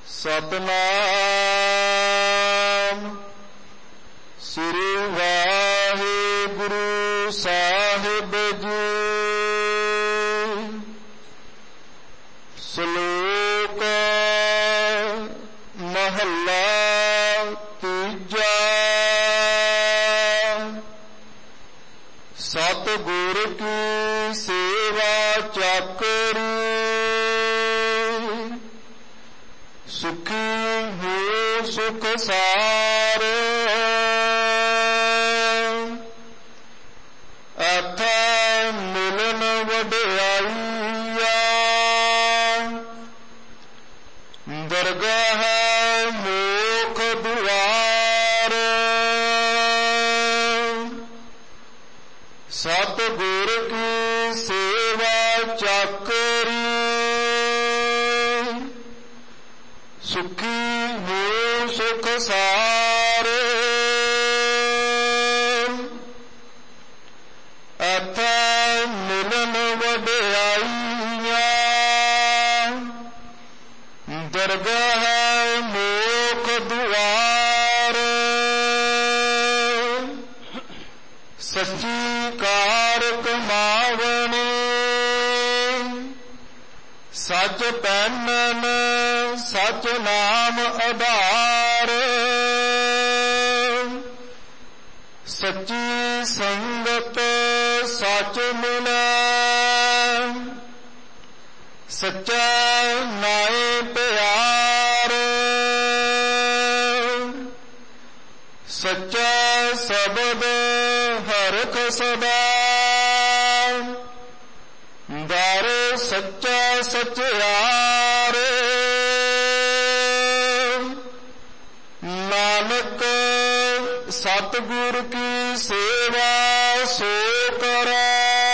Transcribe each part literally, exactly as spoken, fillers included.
सतनाम श्री वाहिगुरु साहिब जी। श्लोक महला तीजा। सतगुर की सेवा चाकरी सुखी हो सुख सारे। अथा मिलन वड्याइया दरगाह मोख दुआर। सतगुर की सेवा चाकरी सुखी हो सुख सारे। अथा मिलन वड्याइया दरगाह मोख दुआर। सच्ची कार कमावने सच पैनन सच नाम आधार। सच्ची संगत सच मिलै सच्चा नाए प्यार। सच्चा शब्द हरख सदा दर सच्चा सचयार। नानक सतगुर की सेवा सो करै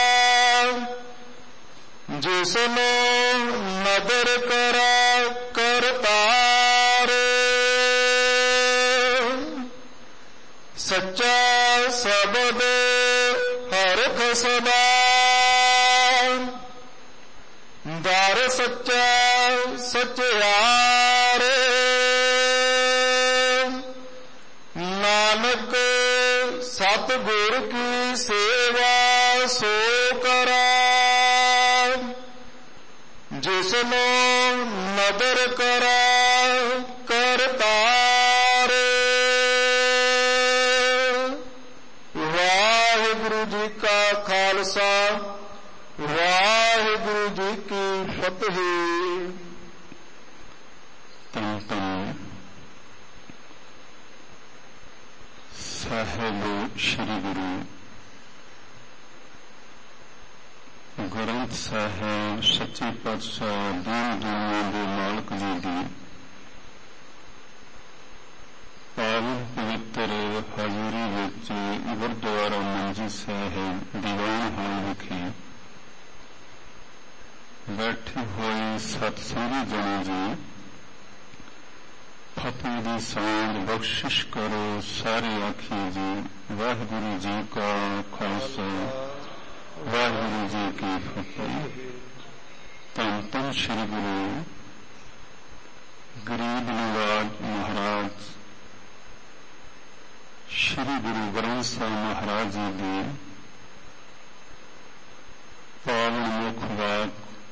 जिसनो नदर करै करतार। सच्चा शब्द हरख सदा दर सच्चा सचयार। नानक सतगुर की सेवा सो करै जिसनो नदर करै करतार। वाहिगुरु जी का खालसा वाहिगुरु जी की फतेह। तन तन साहेब श्री गुरु ग्रंथ साहेब सच्चे पातशाह दीन दुनिया के मालक जी की पावन पवित्र हजूरी विच गुरुद्वारा मंजी साहेब दीवान हाल विखे बैठे हुए सतसंगी जने जी फतेह दी सांझ बख्शिश करो सारे आखिए जी। वाहिगुरु जी का खालसा वाहिगुरु जी की फतेह। धन धन श्री गुरु गरीब नवाज महाराज श्री गुरु ग्रंथ साहिब महाराज जी के पावन मुख वाक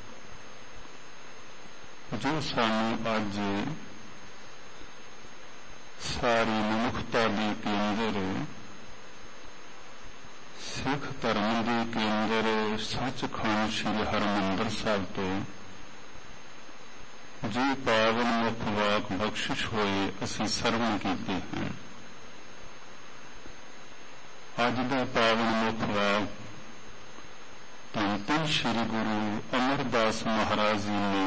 जो सानू अज सारी मनुखता के केंद्र सिख धर्म के केंद्र सचखंड श्री हरमंदिर साहिब तो जो पावन मुख वाक बख्शिश होए असी सरवण कीते हैं। अज का पावन मुख वाक धन धन श्री गुरु अमरदास महाराज जी ने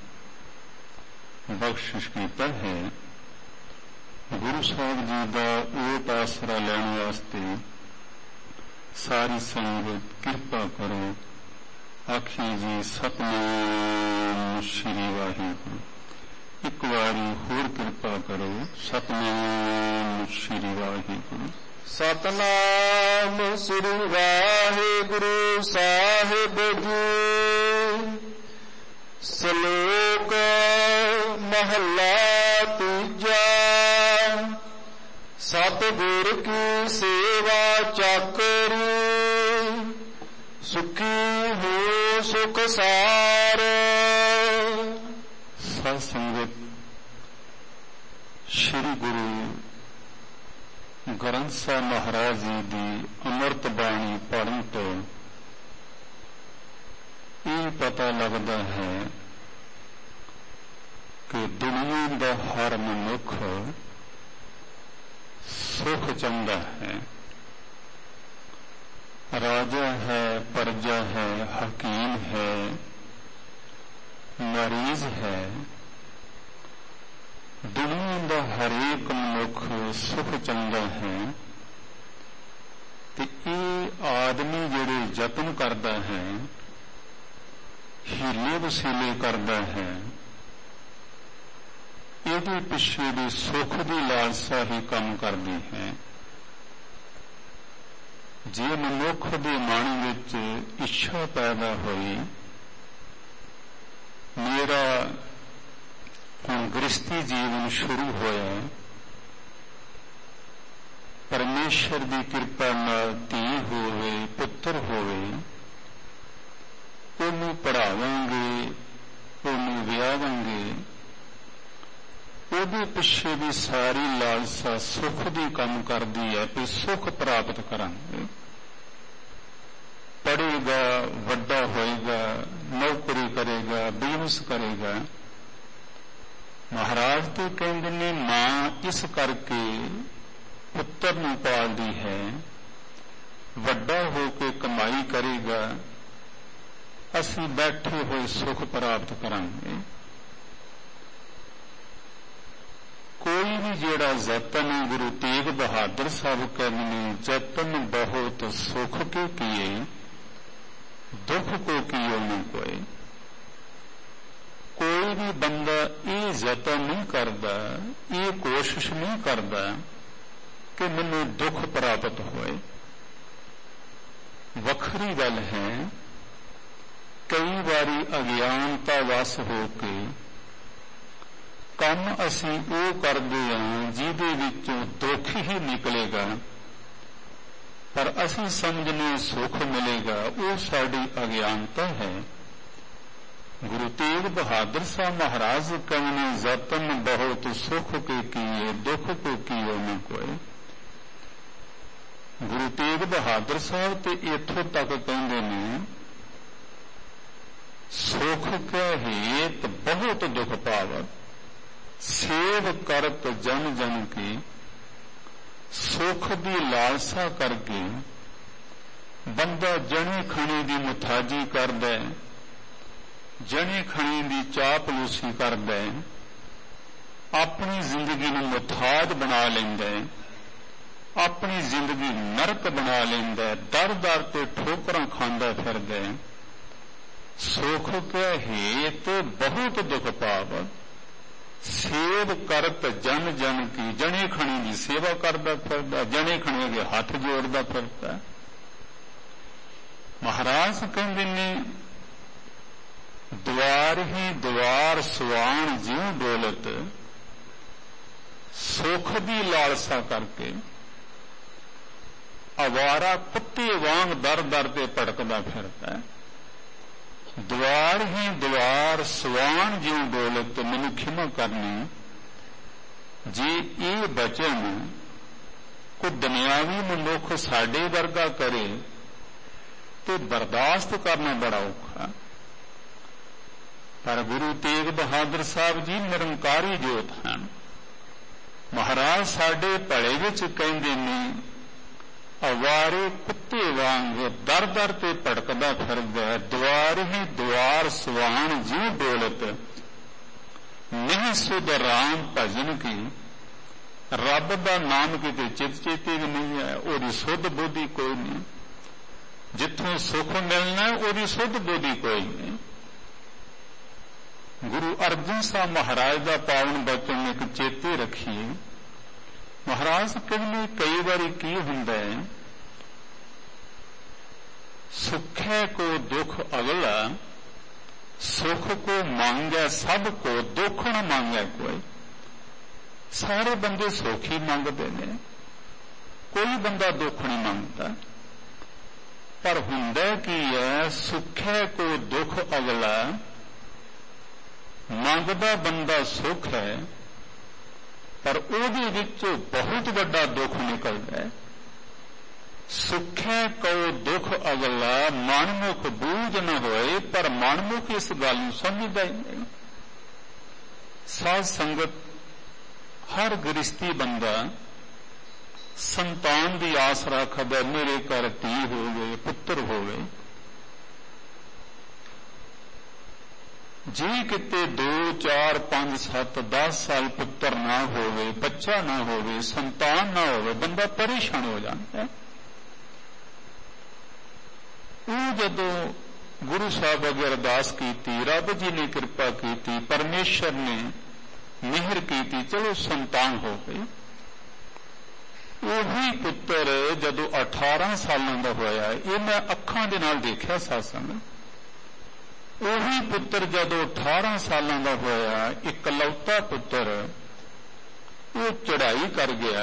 बख्शिश किया है। गुरु साहब जी का ओट आसरा लैने वास्ते सारी संगत कृपा करो। आखिए जी सतनाम श्री वाहिगुरु। एक बारी होर कृपा करो। सतनाम श्री वाहिगुरु। सतनाम श्री वाहिगुरु साहिब जी। ਸ਼ਲੋਕ ਮਹਲਾ ਤੀਜਾ। ਸਤਿਗੁਰ ਕੀ ਸੇਵਾ ਚਾਕਰੀ, ਸੁਖੀ ਹੋ ਸੁਖ ਸਾਰ। ਸਾਧ ਸੰਗਤ, ਸ੍ਰੀ ਗੁਰੂ ਗ੍ਰੰਥ ਸਾਹਿਬ ਮਹਾਰਾਜ ਜੀ ਦੀ ਅੰਮ੍ਰਿਤ ਬਾਣੀ ਪੜ੍ਹਨ ਤੋਂ ਇਹ ਪਤਾ ਲੱਗਦਾ ਹੈ ਕਿ ਦੁਨੀਆ ਦਾ ਹਰ ਮਨੁੱਖ ਸੁਖ ਚਾਹੁੰਦਾ ਹੈ। ਰਾਜਾ ਹੈ, ਪ੍ਰਜਾ ਹੈ, ਹਕੀਮ ਹੈ, ਮਰੀਜ਼ ਹੈ, ਦੁਨੀਆ ਦਾ ਹਰੇਕ ਮਨੁੱਖ ਸੁਖ ਚਾਹੁੰਦਾ ਹੈ। ਤੇ ਇਹ ਆਦਮੀ ਜਿਹੜੇ ਯਤਨ ਕਰਦਾ ਹੈ, ਹੀਲੇ ਵਸੀਲੇ ਕਰਦਾ ਹੈ, ਇਹਦੇ ਪਿੱਛੇ ਦੀ ਸੁਖ ਦੀ ਲਾਲਸਾ ਹੀ ਕੰਮ ਕਰਦੀ ਹੈ। ਜੇ ਮਨੁੱਖ ਦੇ ਮਨ ਵਿੱਚ ਇੱਛਾ ਪੈਦਾ ਹੋਈ, ਮੇਰਾ ਹੁਣ ਗ੍ਰਸਤੀ ਜੀਵਨ ਸ਼ੁਰੂ ਹੋਇਆ, ਪਰਮੇਸ਼ਰ ਦੀ ਕਿਰਪਾ ਨਾਲ ਧੀ ਹੋਵੇ, ਪੁੱਤਰ ਹੋਵੇ, ਉਹਨੂੰ ਪੜ੍ਹਾਵਾਂਗੇ, ਉਹਨੂੰ ਵਿਆਹਾਂਗੇ, ਉਹਦੇ ਪਿੱਛੇ ਦੀ ਸਾਰੀ ਲਾਲਸਾ ਸੁਖ ਦੀ ਕੰਮ ਕਰਦੀ ਹੈ ਕਿ ਸੁਖ ਪ੍ਰਾਪਤ ਕਰਾਂਗੇ। ਪੜ੍ਹੇਗਾ, ਵੱਡਾ ਹੋਏਗਾ, ਨੌਕਰੀ ਕਰੇਗਾ, ਬਿਜ਼ਨਸ ਕਰੇਗਾ। ਮਹਾਰਾਜ ਤੇ ਕਹਿੰਦੇ ਨੇ ਮਾਂ ਇਸ ਕਰਕੇ ਪੁੱਤਰ ਨੂੰ ਪਾਲਦੀ ਹੈ, ਵੱਡਾ ਹੋ ਕੇ ਕਮਾਈ ਕਰੇਗਾ, ਅਸੀਂ ਬੈਠੇ ਹੋਏ ਸੁਖ ਪ੍ਰਾਪਤ ਕਰਾਂਗੇ। ਕੋਈ ਵੀ ਜਿਹੜਾ ਯਤਨ, ਗੁਰੂ ਤੇਗ ਬਹਾਦਰ ਸਾਹਿਬ ਕਹਿੰਦੇ ਨੇ ਯਤਨ ਬਹੁਤ ਸੁਖ ਕੇ ਕੀਏ, ਦੁੱਖ ਕੋ ਕੀਓ ਨਾ ਕੋਈ। ਕੋਈ ਵੀ ਬੰਦਾ ਇਹ ਯਤਨ ਨਹੀਂ ਕਰਦਾ, ਇਹ ਕੋਸ਼ਿਸ਼ ਨਹੀਂ ਕਰਦਾ ਕਿ ਮੈਨੂੰ ਦੁੱਖ ਪ੍ਰਾਪਤ ਹੋਏ। ਵੱਖਰੀ ਗੱਲ ਹੈ, ਕਈ ਵਾਰੀ ਅਗਿਆਨਤਾ ਵਸ ਹੋ ਕੇ ਕੰਮ ਅਸੀਂ ਉਹ ਕਰਦੇ ਹਾਂ ਜਿਹਦੇ ਵਿੱਚੋਂ ਦੁੱਖ ਹੀ ਨਿਕਲੇਗਾ, ਪਰ ਅਸੀਂ ਸਮਝਨੇ ਸੁੱਖ ਮਿਲੇਗਾ, ਉਹ ਸਾਡੀ ਅਗਿਆਨਤਾ ਹੈ। ਗੁਰੂ ਤੇਗ ਬਹਾਦਰ ਸਾਹਿਬ ਮਹਾਰਾਜ ਕਹਿੰਦੇ ਯਤਨ ਬਹੁਤ ਸੁਖ ਕੇ ਕੀਏ, ਦੁੱਖ ਕੋ ਕੀਓ ਨਾ ਕੋਈ। ਗੁਰੂ ਤੇਗ ਬਹਾਦਰ ਸਾਹਿਬ ਤੇ ਇੱਥੋਂ ਤੱਕ ਕਹਿੰਦੇ ਨੇ ਸੁਖ ਕੈ ਹੇਤ ਬਹੁਤ ਦੁਖ ਪਾਵਤ, ਸੇਵ ਕਰਤ ਜਨ ਜਨ ਕੀ। ਸੁਖ ਦੀ ਲਾਲਸਾ ਕਰਕੇ ਬੰਦਾ ਜਣੇ ਖਣੇ ਦੀ ਮੁਤਾਜੀ ਕਰਦਾ ਹੈ, ਜਣੇ ਖਣੇ ਦੀ ਚਾਪਲੂਸੀ ਕਰਦਾ ਹੈ, ਆਪਣੀ ਜ਼ਿੰਦਗੀ ਨੂੰ ਮੁਤਾਜ ਬਣਾ ਲੈਂਦਾ ਹੈ, ਆਪਣੀ ਜ਼ਿੰਦਗੀ ਨਰਕ ਬਣਾ ਲੈਂਦਾ ਹੈ, ਦਰ ਦਰ ਤੇ ਠੋਕਰਾਂ ਖਾਂਦਾ ਫਿਰਦਾ ਹੈ। ਸੁਖ ਕੈ ਹੇਤ ਬਹੁਤ ਦੁਖ ਪਾਵਤ, ਸੇਵ ਕਰਤ ਜਨ ਜਨ ਕੀ। ਜਣੇ ਖਣੇ ਦੀ ਸੇਵਾ ਕਰਦਾ ਫਿਰਦਾ, ਜਣੇ ਖਣੇ ਦੇ ਹੱਥ ਜੋੜਦਾ ਫਿਰਦਾ। ਮਹਾਰਾਜ ਕਹਿੰਦੇ ਨੇ ਦੁਆਰ ਹੀ ਦੁਆਰ ਸੁਆਣ ਜਿਉ ਡੋਲਤ, ਸੁਖ ਦੀ ਲਾਲਸਾ ਕਰਕੇ ਅਵਾਰਾ ਕੁੱਤੇ ਵਾਂਗ ਦਰ ਦਰ ਤੇ ਭਟਕਦਾ ਫਿਰਦਾ। ਦੁਆਰ ਹੀ ਦੁਆਰ ਸੁਆਣ ਜਿਉ ਡੋਲਤ। ਮੈਨੂੰ ਖਿਮਾ ਕਰਨੀ, ਜੇ ਇਹ ਬਚਨ ਕੋਈ ਦੁਨਿਆਵੀ ਮਨੁੱਖ ਸਾਡੇ ਵਰਗਾ ਕਰੇ ਤੇ ਬਰਦਾਸ਼ਤ ਕਰਨਾ ਬੜਾ ਔਖਾ, ਪਰ ਗੁਰੂ ਤੇਗ ਬਹਾਦਰ ਸਾਹਿਬ ਜੀ ਨਿਰੰਕਾਰੀ ਜੋਤ ਹਨ। ਮਹਾਰਾਜ ਸਾਡੇ ਭਲੇ ਵਿੱਚ ਕਹਿੰਦੇ ਨੇ ਅਵਾਰੇ ਕੁੱਤੇ ਵਾਂਗ ਦਰ ਦਰ ਤੇ ਭਟਕਦਾ ਫਿਰਦਾ। ਦੁਆਰ ਹੀ ਦੁਆਰ ਸੁਆਣ ਜਿਉ ਡੋਲਤ, ਨਹੀਂ ਸੁਧ ਰਾਮ ਭਜਨ ਕੀ। ਰੱਬ ਦਾ ਨਾਮ ਕਿਤੇ ਚਿਤ ਚੇਤੇ ਵੀ ਨਹੀਂ ਹੈ, ਉਹਦੀ ਸੁਧ ਬੁੱਧੀ ਕੋਈ ਨਹੀਂ। ਜਿੱਥੋਂ ਸੁਖ ਮਿਲਣਾ ਉਹਦੀ ਸੁਧ ਬੁੱਧੀ ਕੋਈ ਨਹੀਂ। ਗੁਰੂ ਅਰਜਨ ਸਾਹਿਬ ਮਹਾਰਾਜ ਦਾ ਪਾਵਨ ਬਚਨ ਇੱਕ ਚੇਤੇ ਰੱਖੀਏ। ਮਹਾਰਾਜ ਕਹਿੰਦੇ ਕਈ ਵਾਰੀ ਕੀ ਹੁੰਦਾ ਹੈ, ਸੁਖੈ ਕੋ ਦੁਖ ਅਗਲਾ सुख को मांगे सब को, दुख न मांगे कोई। सारे बंदे सुख ही मंगते ने, कोई बंदा दुख नहीं मांगता। पर हुंदा की है, सुखे को दुख अगला, मंगदा बंदा सुख है पर ਉਹਦੇ ਵਿੱਚੋਂ बहुत बड़ा दुख निकलता है। सुखे को दुख अगला, मनमुख बूझ न होए, पर मनमुख इस गल नूं समझदा ही नहीं। साध संगत हर गृहस्थी बंदा संतान की आस रखदा, मेरे घर धी होवे, पुत्र होवे। जे किते दो चार पांच सत्त दस साल पुत्र ना होवे, बच्चा ना होवे, संतान ना होवे, बंदा परेशान हो जाता है। वो जदों गुरु साहब अगे अरदास की, रब जी ने कृपा की, परमेश्वर ने मेहर की, चलो संतान हो गई। वही पुत्र जदों अठारह सालों का होया, ये मैं अखां दे नाल देखिया सत्संग। वही पुत्र जदों अठारह सालों का होया, इकलौता पुत्र, वो चढ़ाई कर गया।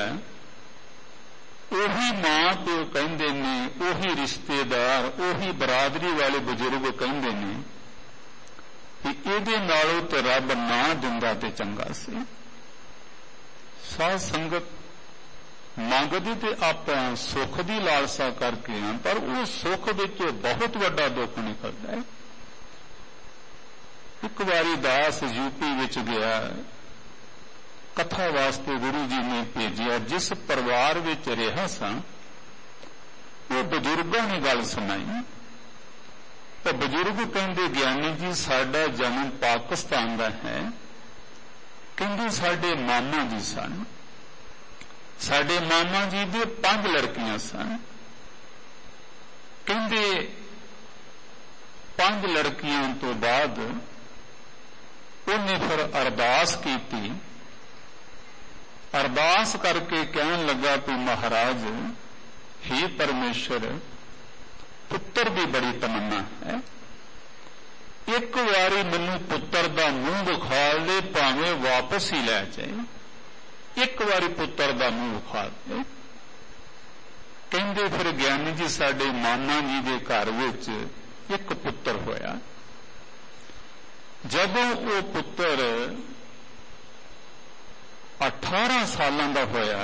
उही मां प्यो कहंदे ने, उही रिश्तेदार, उही बरादरी वाले बुजुर्ग कहंदे ने कि इहदे नालों ते रब ना दिंदा ते चंगा सी। साध संगत मंगदी ते आपां सुख दी लालसा करके हैं, पर उस सुख विचों बहुत बड़ा दुख निकलदा है। एक बारी दास यूपी विच गया, कथा वास्ते गुरु जी ने भेजिया। जिस परिवार विच रहा सा, वो बजुर्गों ने गल सुनाई। तो बजुर्ग कहंदे, ज्ञानी जी साडा जन्म पाकिस्तान का है। कहंदे साडे मामा जी सन, साडे मामा जी दे पांच लड़कियां सन। कहंदे पांच लड़कियां तो बाद उन्हें फिर अरदास की। अरदास करके कहन लगा कि महाराज, हे परमेश्वर, पुत्र की बड़ी तमन्ना है, एक बारी मैनू पुत्र का मुंह विखा दे, भावें वापस ही लै जाए। एक बारी पुत्र का मुंह विखा दे। कहंदे फिर ज्ञानी जी साडे मामा जी के घर विच एक पुत्र होया। जदों वो पुत्र अठारह सालों का होया,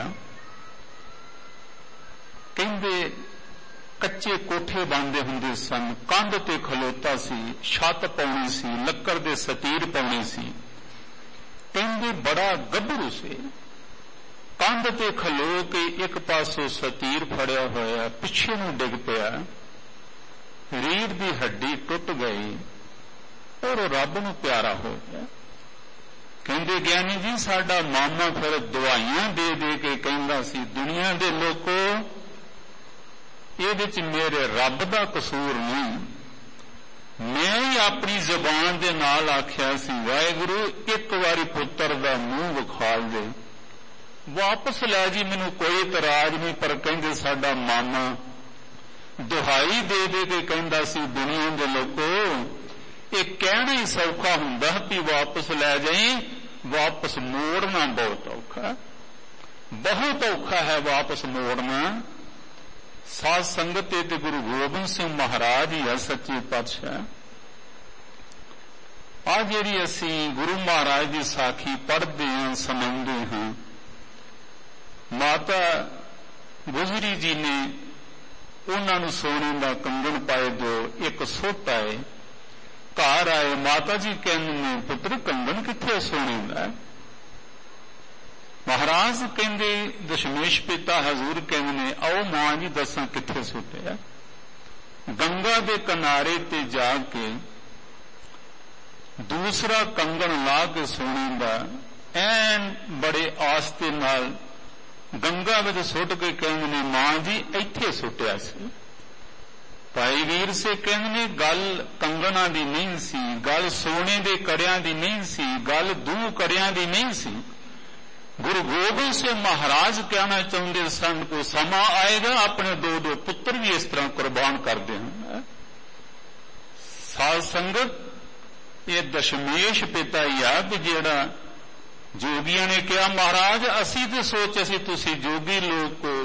कहंदे कच्चे कोठे बनते हुंदे सन, कंध ते खलोता सी, छत पाउणी सी, लक्कड़ दे सतीर पाउणी सी। कहंदे बड़ा गभरू से, कंध ते खलो के एक पासों सतीर फड़िया होया, पिछे नूं डिग पिया, रीढ़ दी हड्डी टुट गई और रब नूं प्यारा हो गया। कहंदे ज्ञानी जी साडा मामा फिर दवाइयां दे दे के कहंदा सी, दुनिया दे लोको इहदे च मेरे रब दा कसूर नहीं, मैं ही अपनी जबान दे नाल आख्या सी, वाहिगुरू एक बारी पुत्र दा मुंह विखाल दे, वापस लै जी, मैनू कोई इतराज नहीं। पर कहंदे साडा मामा दुहाई दे दे के कहंदा सी, दुनिया दे लोको ये कहना ही सौखा हुंदा कि वापस लै जाई, वापस मोड़ना बहुत औखा, बहुत औखा है वापस मोड़ना। साध संगत ते गुरु गोबिंद सिंह महाराज ही है सच्चे पातशाह। आ जिहड़ी असीं गुरु महाराज की साखी पढ़ते हैं, सुनाते हैं, माता गुजरी जी ने उन्होंने सोने का कंगन पाए दो, एक सोटा है, घर आए, माता जी कहने पुत्र कंगन किथे सोने का? महाराज कहते दशमेश पिता हजूर कहने, आओ मां जी दसा किथे सुटिया। गंगा के किनारे ते जाके दूसरा कंगन ला के सोने का ऐन बड़े आस्ते नाल गंगा में सुट के कहने, मां जी इत्थे सुटिया सी। भाई वीर से कहने गल कंगना दी नहीं सी, गल सोने दे कड़ियां दी नहीं सी, गल दू कड़ियां दी नहीं सी। गुरु गोबिंद सिंह महाराज कहना चाहते सन को समा आएगा अपने दो दो पुत्र भी इस तरह कुर्बान कर देंगे। साध संगत ਇਹ ਦਸ਼ਮੇਸ਼ ਪਿਤਾ ਹੀ ਆ ਵੀ ਜਿਹੜਾ ਜੋਗੀਆਂ ਨੇ ਕਿਹਾ ਮਹਾਰਾਜ ਅਸੀਂ ਤੇ ਸੋਚ ਅਸੀਂ ਤੁਸੀਂ ਜੋਗੀ ਲੋਕ ਹੋ,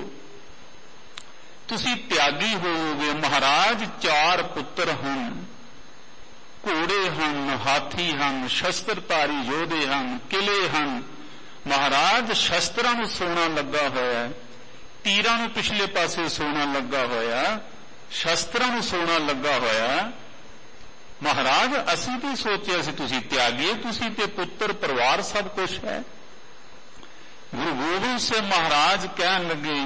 ਤੁਸੀਂ ਤਿਆਗੀ ਹੋਵੋਗੇ। ਮਹਾਰਾਜ ਚਾਰ ਪੁੱਤਰ ਹਨ, ਘੋੜੇ ਹਨ, ਹਾਥੀ ਹਨ, ਸ਼ਸਤਰਧਾਰੀ ਯੋਧੇ ਹਨ, ਕਿਲੇ ਹਨ। ਮਹਾਰਾਜ ਸ਼ਸਤਰਾਂ ਨੂੰ ਸੋਨਾ ਲੱਗਾ ਹੋਇਆ, ਤੀਰਾਂ ਨੂੰ ਪਿਛਲੇ ਪਾਸੇ ਸੋਨਾ ਲੱਗਾ ਹੋਇਆ, ਸ਼ਸਤਰਾਂ ਨੂੰ ਸੋਨਾ ਲੱਗਾ ਹੋਇਆ। ਮਹਾਰਾਜ ਅਸੀਂ ਤੇ ਸੋਚਿਆ ਸੀ ਤੁਸੀਂ ਤਿਆਗੀ, ਤੁਸੀਂ ਤੇ ਪੁੱਤਰ ਪਰਿਵਾਰ ਸਭ ਕੁਝ ਹੈ। ਗੁਰੂ ਗੋਬਿੰਦ ਸਿੰਘ ਮਹਾਰਾਜ ਕਹਿਣ ਲੱਗੇ